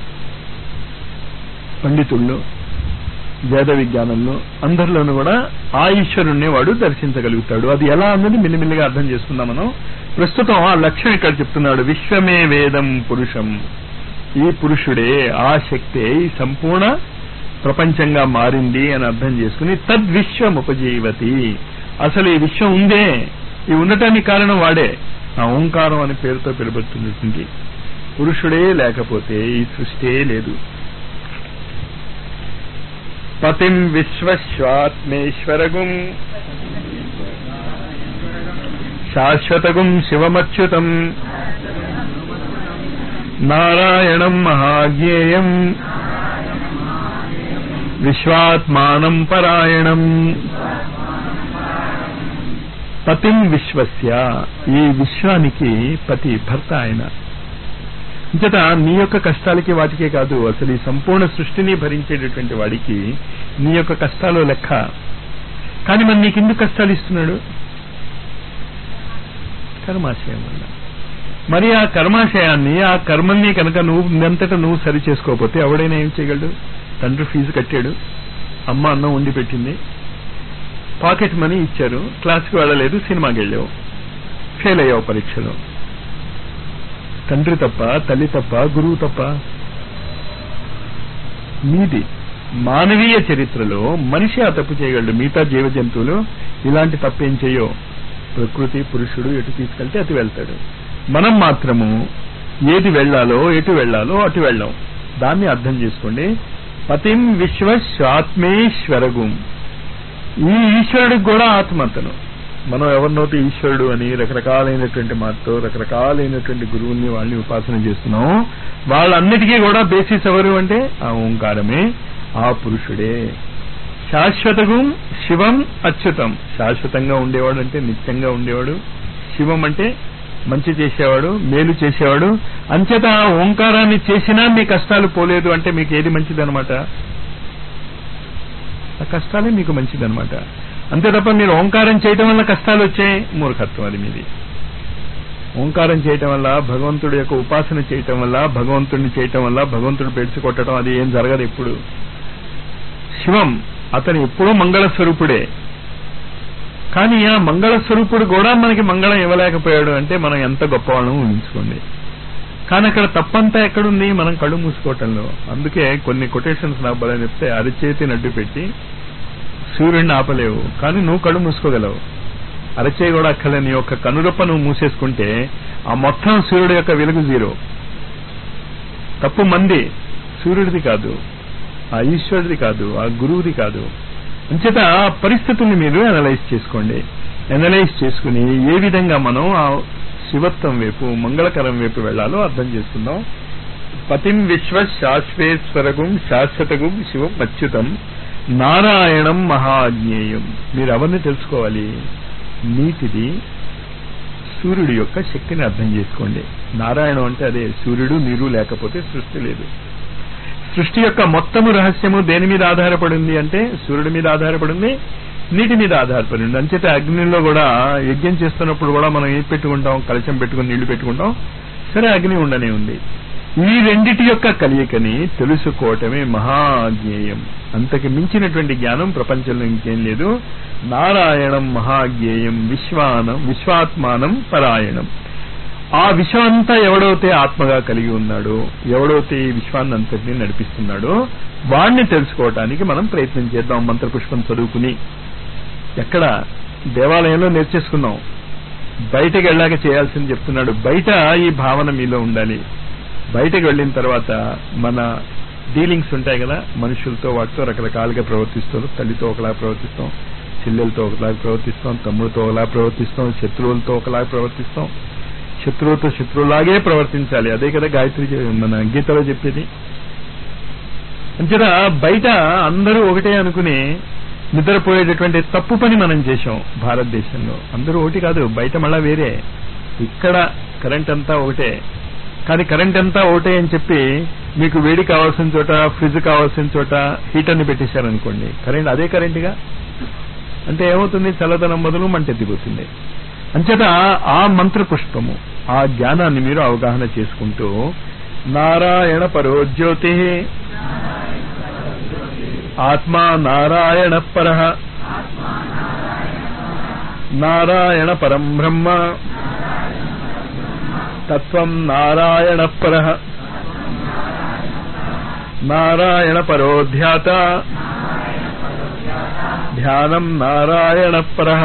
పండితుళ్ళు, వేద విజ్ఞానంలో అందరిలోనూ కూడా ఆ ఈశ్వరుణ్ణి వాడు దర్శించగలుగుతాడు. అది ఎలా అన్నది మిల్లిమిల్లిగా అర్థం చేసుకుందాం మనం. ప్రస్తుతం ఆ లక్ష్యం ఇక్కడ చెప్తున్నాడు. విశ్వమే వేదం పురుషం. ఈ పురుషుడే, ఆ శక్తే ఈ సంపూర్ణ ప్రపంచంగా మారింది అని అర్థం చేసుకుని తద్విశ్వం ఉపజీవతి. అసలు ఈ విశ్వం ఉందే, ఈ ఉండటానికి కారణం వాడే. ఆ ఓంకారం అనే పేరుతో పిలువబడుతున్నటువంటి పురుషుడే లేకపోతే ఈ సృష్టి లేదు. పతిం విశ్వస్వాత్మేశ్వరగుం శాశ్వతగుం శివమచ్యుతం నారాయణం మహాజ్ఞేయం విశ్వాత్మానం పరాయణం. పతిం విశ్వస్య, ఈ విశ్వానికి పతి, భర్త ఆయన. ఇంతట నీ యొక్క కష్టాలకి వాటికే కాదు, అసలు ఈ సంపూర్ణ సృష్టిని భరించేటటువంటి వాడికి నీ యొక్క కష్టాలు లెక్క. కానీ మరి నీకెందుకు కష్టాలు ఇస్తున్నాడు? కర్మాశయం వల్ల. మరి ఆ కర్మాశయాన్ని, ఆ కర్మల్ని కనుక నువ్వు నువ్వు సరి చేసుకోకపోతే ఎవడైనా ఏం చేయగలడు? తండ్రి ఫీజు కట్టాడు, అమ్మ అన్నం వండి పెట్టింది, పాకెట్ మనీ ఇచ్చారు, క్లాస్కి వెళ్ళలేదు, సినిమాకి వెళ్ళావు, ఫెయిల్ అయ్యావు పరీక్షలో. తండ్రి తప్ప, తల్లి తప్ప, గురువు తప్ప? నీది. మానవీయ చరిత్రలో మనిషి ఆ తప్పు చేయగలడు. మిగతా జీవ జంతువులు ఇలాంటి తప్పేం చేయో. ప్రకృతి పురుషుడు ఎటు తీసుకెళ్తే అటు వెళ్తాడు. మనం మాత్రము ఏది వెళ్లాలో ఎటు వెళ్లాలో అటు వెళ్ళాం. దాన్ని అర్థం చేసుకోండి. పతిం విశ్వస్వాత్మేశ్వరగుం. ఈ ఈశ్వరుడికి కూడా ఆత్మతను. మనం ఎవరినోటి ఈశ్వరుడు అని రకరకాలైనటువంటి మాటతో రకరకాలైనటువంటి గురువుల్ని వాళ్ళని ఉపాసన చేస్తున్నాం. వాళ్ళన్నిటికీ కూడా బేసిస్ ఎవరు అంటే ఆ ఓంకారమే, ఆ పురుషుడే. శాశ్వతగుం శివం అచ్యుతం. శాశ్వతంగా ఉండేవాడు అంటే నిత్యంగా ఉండేవాడు. శివం అంటే మంచి చేసేవాడు, మేలు చేసేవాడు. అంచేత ఓంకారాన్ని చేసినా మీ కష్టాలు పోలేదు అంటే మీకు ఏది మంచిదనమాట? ఆ కష్టాలే మీకు మంచిదనమాట. అంతే తప్ప మీరు ఓంకారం చేయటం వల్ల కష్టాలు వచ్చాయి, మూర్ఖత్వం అది మీది. ఓంకారం చేయటం వల్ల, భగవంతుడి యొక్క ఉపాసన చేయటం వల్ల, భగవంతుడిని చేయటం వల్ల భగవంతుడు పెంచుకొట్టడం అది ఏం జరగదు ఎప్పుడు. శివం అతను ఎప్పుడూ మంగళ స్వరూపుడే. కానీ ఆ మంగళ స్వరూపుడు కూడా మనకి మంగళం ఇవ్వలేకపోయాడు అంటే మనం ఎంత గొప్పవాళ్ళం ఊహించుకోండి. కానీ అక్కడ తప్పంతా ఎక్కడుంది? మనం కళ్ళు మూసుకోవటంలో. అందుకే కొన్ని కొటేషన్స్ నాకు బలం చెప్తే, అరచేతిని అడ్డు పెట్టి సూర్యుడిని ఆపలేవు, కానీ నువ్వు కళ్ళు మూసుకోగలవు. అరచేయి కూడా అక్కలే. నీ యొక్క కనురెప్ప నువ్వు మూసేసుకుంటే ఆ మొత్తం సూర్యుడు యొక్క వెలుగు జీరో. తప్పు మంది, సూర్యుడిది కాదు, ఆ ఈశ్వరుడిది కాదు, ఆ గురువుది కాదు. అంచేత పరిస్థితుల్ని మీరు అనలైజ్ చేసుకోండి. అనలైజ్ చేసుకుని ఏ విధంగా మనం ఆ శివత్వం వైపు, మంగళకరం వైపు వెళ్లాలో అర్థం చేసుకుందాం. పతిం విశ్వ శాశ్వేశ్వరగుం శాశ్వతగుం శివం అచ్యుతం నారాయణం మహాజ్ఞేయం. మీరు ఎవరిని తెలుసుకోవాలి? నీటిది సూర్యుడి యొక్క శక్తిని అర్థం చేసుకోండి. నారాయణం అంటే అదే. సూర్యుడు నీరు లేకపోతే సృష్టి లేదు. సృష్టి యొక్క మొత్తము రహస్యము దేని మీద ఆధారపడింది అంటే సూర్యుడి మీద ఆధారపడింది, నీటి మీద ఆధారపడింది. అంచేత అగ్నిలో కూడా యజ్ఞం చేస్తున్నప్పుడు కూడా మనం ఏం పెట్టుకుంటాం? కలశం పెట్టుకుని నీళ్లు పెట్టుకుంటాం. సరే, అగ్ని ఉండనే ఉంది. ఈ రెండిటి యొక్క కలయికని తెలుసుకోవటమే మహాజ్ఞేయం. అంతకి మించినటువంటి జ్ఞానం ప్రపంచంలో ఇంకేం లేదు. నారాయణం మహాజ్ఞేయం విశ్వాత్మానం పరాయణం. ఆ విశ్వం అంతా ఎవడైతే ఆత్మగా కలిగి ఉన్నాడో, ఎవడైతే ఈ విశ్వాన్ని అంతటినీ నడిపిస్తున్నాడో వాణ్ణి తెలుసుకోవటానికి మనం ప్రయత్నం చేద్దాం. మంత్రపుష్పం చదువుకుని ఎక్కడ దేవాలయంలో నేర్చేసుకున్నాం, బయటకు వెళ్ళాక చేయాల్సింది చెప్తున్నాడు. బయట ఈ భావన మీలో ఉండాలి. బయటకు వెళ్ళిన తర్వాత మన డీలింగ్స్ ఉంటాయి కదా మనుషులతో, వాటితో రకరకాలుగా ప్రవర్తిస్తాం. తల్లితో ఒకలా ప్రవర్తిస్తాం, చెల్లెలతో ఒకలా ప్రవర్తిస్తాం, తమ్ముడితో ఒకలా ప్రవర్తిస్తాం, శత్రువులతో ఒకలా ప్రవర్తిస్తాం. శత్రువుతో శత్రువులాగే ప్రవర్తించాలి. అదే కదా గాయత్రి మన గీతలో చెప్పేది. అంచేత బయట అందరూ ఒకటే అనుకుని నిద్రపోయేటటువంటి తప్పు పని మనం చేశాం భారతదేశంలో. అందరూ ఒకటి కాదు, బయట మళ్ళా వేరే. ఇక్కడ కరెంట్ అంతా ఒకటే, కానీ కరెంట్ అంతా ఒకటే అని చెప్పి మీకు వేడి కావాల్సిన చోట, ఫ్రిడ్జ్ కావాల్సిన చోట హీటర్ని పెట్టేశారనుకోండి, కరెంట్ అదే కరెంటుగా అంటే ఏమవుతుంది? చల్లదనం బదులు మంటెత్తిపోతుంది. అంచేత ఆ మంత్ర పుష్పము, ఆ జ్ఞానాన్ని మీరు అవగాహన చేసుకుంటూ నారాయణ పరోజ్యోతి ఆత్మా నారాయణ పరః నారాయణ పరం బ్రహ్మ తత్వం నారాయణ పరః నారాయణ పరోధ్యాత ధ్యానం నారాయణ పరః.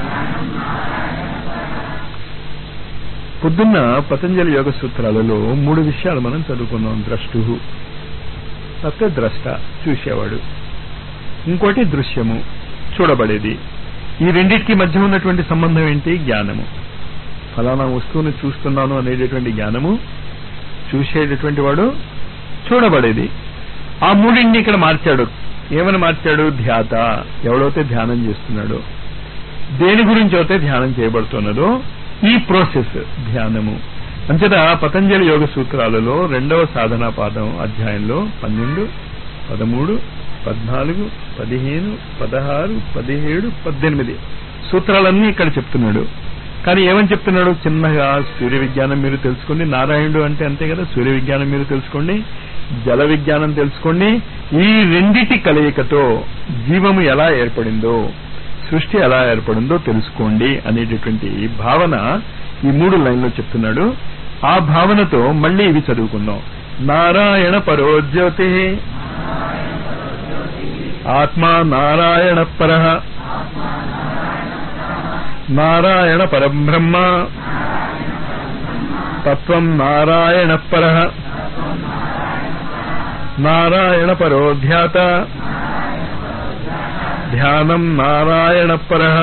పొద్దున్న పతంజలి యోగ సూత్రాలలో 3 విషయాలు మనం చదువుకున్నాం. ద్రష్టు, తత్వ ద్రష్ట చూసేవాడు, ఇంకోటి దృశ్యము చూడబడేది. ఈ రెండింటికి మధ్య ఉన్నటువంటి సంబంధం ఏంటి? జ్ఞానము. ఫలానా వస్తువును చూస్తున్నాను అనేటటువంటి జ్ఞానము, చూసేటటువంటి వాడు, చూడబడేది. ఆ మూడింటిని ఇక్కడ మార్చాడు. ఏమని మార్చాడు? ధ్యాత, ఎవడైతే ధ్యానం చేస్తున్నాడో, దేని గురించి అయితే ధ్యానం చేయబడుతున్నదో ఈ ప్రాసెస్ ధ్యానము. అంచేత పతంజలి యోగ సూత్రాలలో 2వ సాధనా పాదం అధ్యాయంలో 12, 13, 14, 15, 16, 17, 18 సూత్రాలన్నీ ఇక్కడ చెప్తున్నాడు. కానీ ఏమని చెప్తున్నాడు? చిన్నగా సూర్య విజ్ఞానం మీరు తెలుసుకోండి. నారాయణుడు అంటే అంతే కదా, సూర్య విజ్ఞానం మీరు తెలుసుకోండి, జల విజ్ఞానం తెలుసుకోండి. ఈ రెండిటి కలయికతో జీవము ఎలా ఏర్పడిందో, సృష్టి ఎలా ఏర్పడిందో తెలుసుకోండి అనేటటువంటి భావన ఈ 3 లైన్లో చెప్తున్నాడు. ఆ భావనతో మళ్ళీ ఇవి చదువుకుందాం. నారాయణ పరోజ్యోతి ఆత్మా నారాయణ పరః నారాయణ పరబ్రహ్మ తత్వం నారాయణ పరః నారాయణ పరోధ్యాత ధ్యానం నారాయణ పరః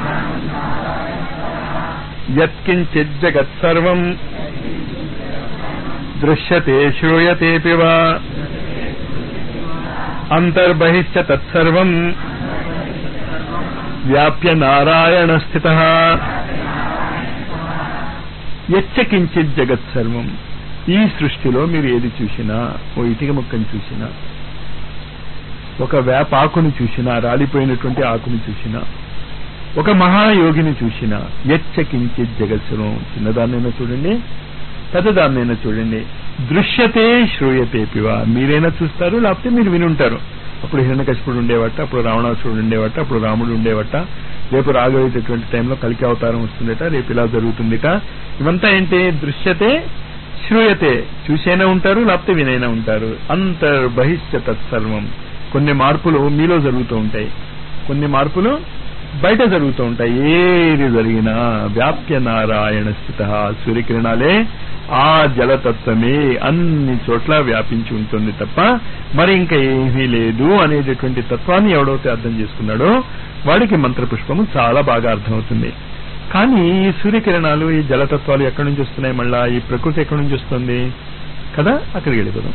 యత్కించిత్ జగత్సర్వం దృశ్యతే శ్రూయతేపి వా అంతర్బహిశ్చ తత్సర్వం వ్యాప్య నారాయణ స్థితః యచ్చ కించిత్ జగత్సర్వం. ఈ సృష్టిలో మీరు ఏది చూసినా, ఓ ఇటుక ముక్కను చూసినా, ఒక వేపాకుని చూసినా, రాలిపోయినటువంటి ఆకుని చూసినా, ఒక మహాయోగిని చూసినా, యచ్చ కించిత్ జగత్సర్వం, చిన్నదాన్నైనా చూడండి, పెద్దదాన్నైనా చూడండి, దృశ్యతే శ్రూయతేపి వా, మీరైనా చూస్తారు, లేకపోతే మీరు వినుంటారు. అప్పుడు హిరణ్యకశిపుడు ఉండేవట, అప్పుడు రావణాసురుడు ఉండేవట, అప్పుడు రాముడు ఉండేవట, రేపు రాగోయేటటువంటి టైంలో కలికి అవతారం వస్తుందట, రేపు ఇలా జరుగుతుందిట. ఇవంతా ఏంటి? దృశ్యతే శ్రూయతే, చూసైనా ఉంటారు, లేకపోతే వినైనా ఉంటారు. అంతర్బహిశ్చ తత్సర్వం, కొన్ని మార్పులు మీలో జరుగుతూ ఉంటాయి, కొన్ని మార్పులు బయట జరుగుతూ ఉంటాయి. ఏది జరిగినా వ్యాప్య నారాయణ స్థితః, సూర్యకిరణాలే ఆ జలతత్వమే అన్ని చోట్ల వ్యాపించి ఉంటుంది తప్ప మరి ఇంకా ఏమీ లేదు అనేటటువంటి తత్వాన్ని ఎవడైతే అర్థం చేసుకున్నాడో వాడికి మంత్రపుష్పము చాలా బాగా అర్థమవుతుంది. కానీ ఈ సూర్యకిరణాలు, ఈ జలతత్వాలు ఎక్కడి నుంచి వస్తున్నాయి? మళ్ళా ఈ ప్రకృతి ఎక్కడి నుంచి వస్తుంది కదా, అక్కడికి వెళ్ళిపోదాం.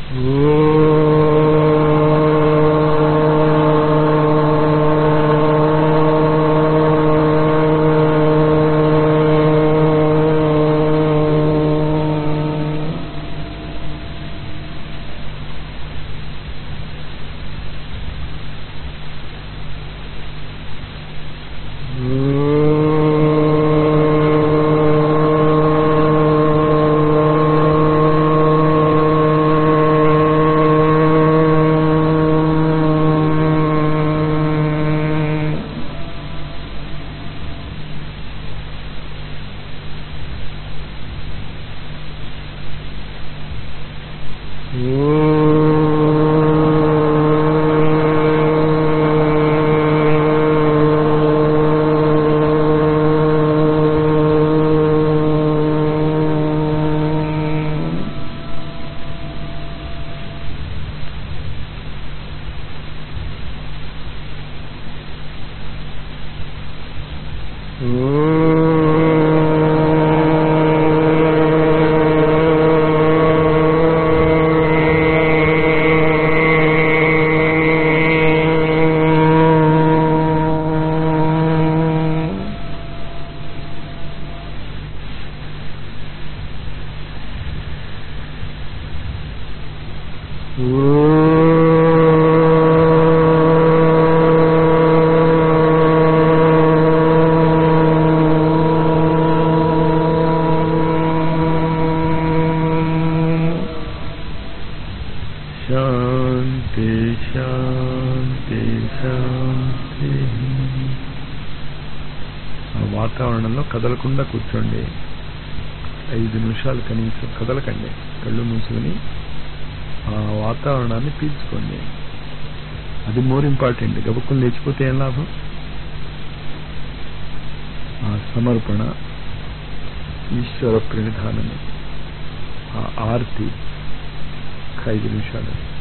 వాతావరణంలో కదలకుండా కూర్చోండి. 5 నిమిషాలు కనీసం కదలకండి. కళ్ళు మూసుకొని ఆ వాతావరణాన్ని పీల్చుకోండి. అది మోర్ ఇంపార్టెంట్. గబుక్కులు లేచిపోతే ఏం లాభం? ఆ సమర్పణ, ఈశ్వర ప్రణిధానము, ఆ ఆర్తి 5 నిమిషాలు.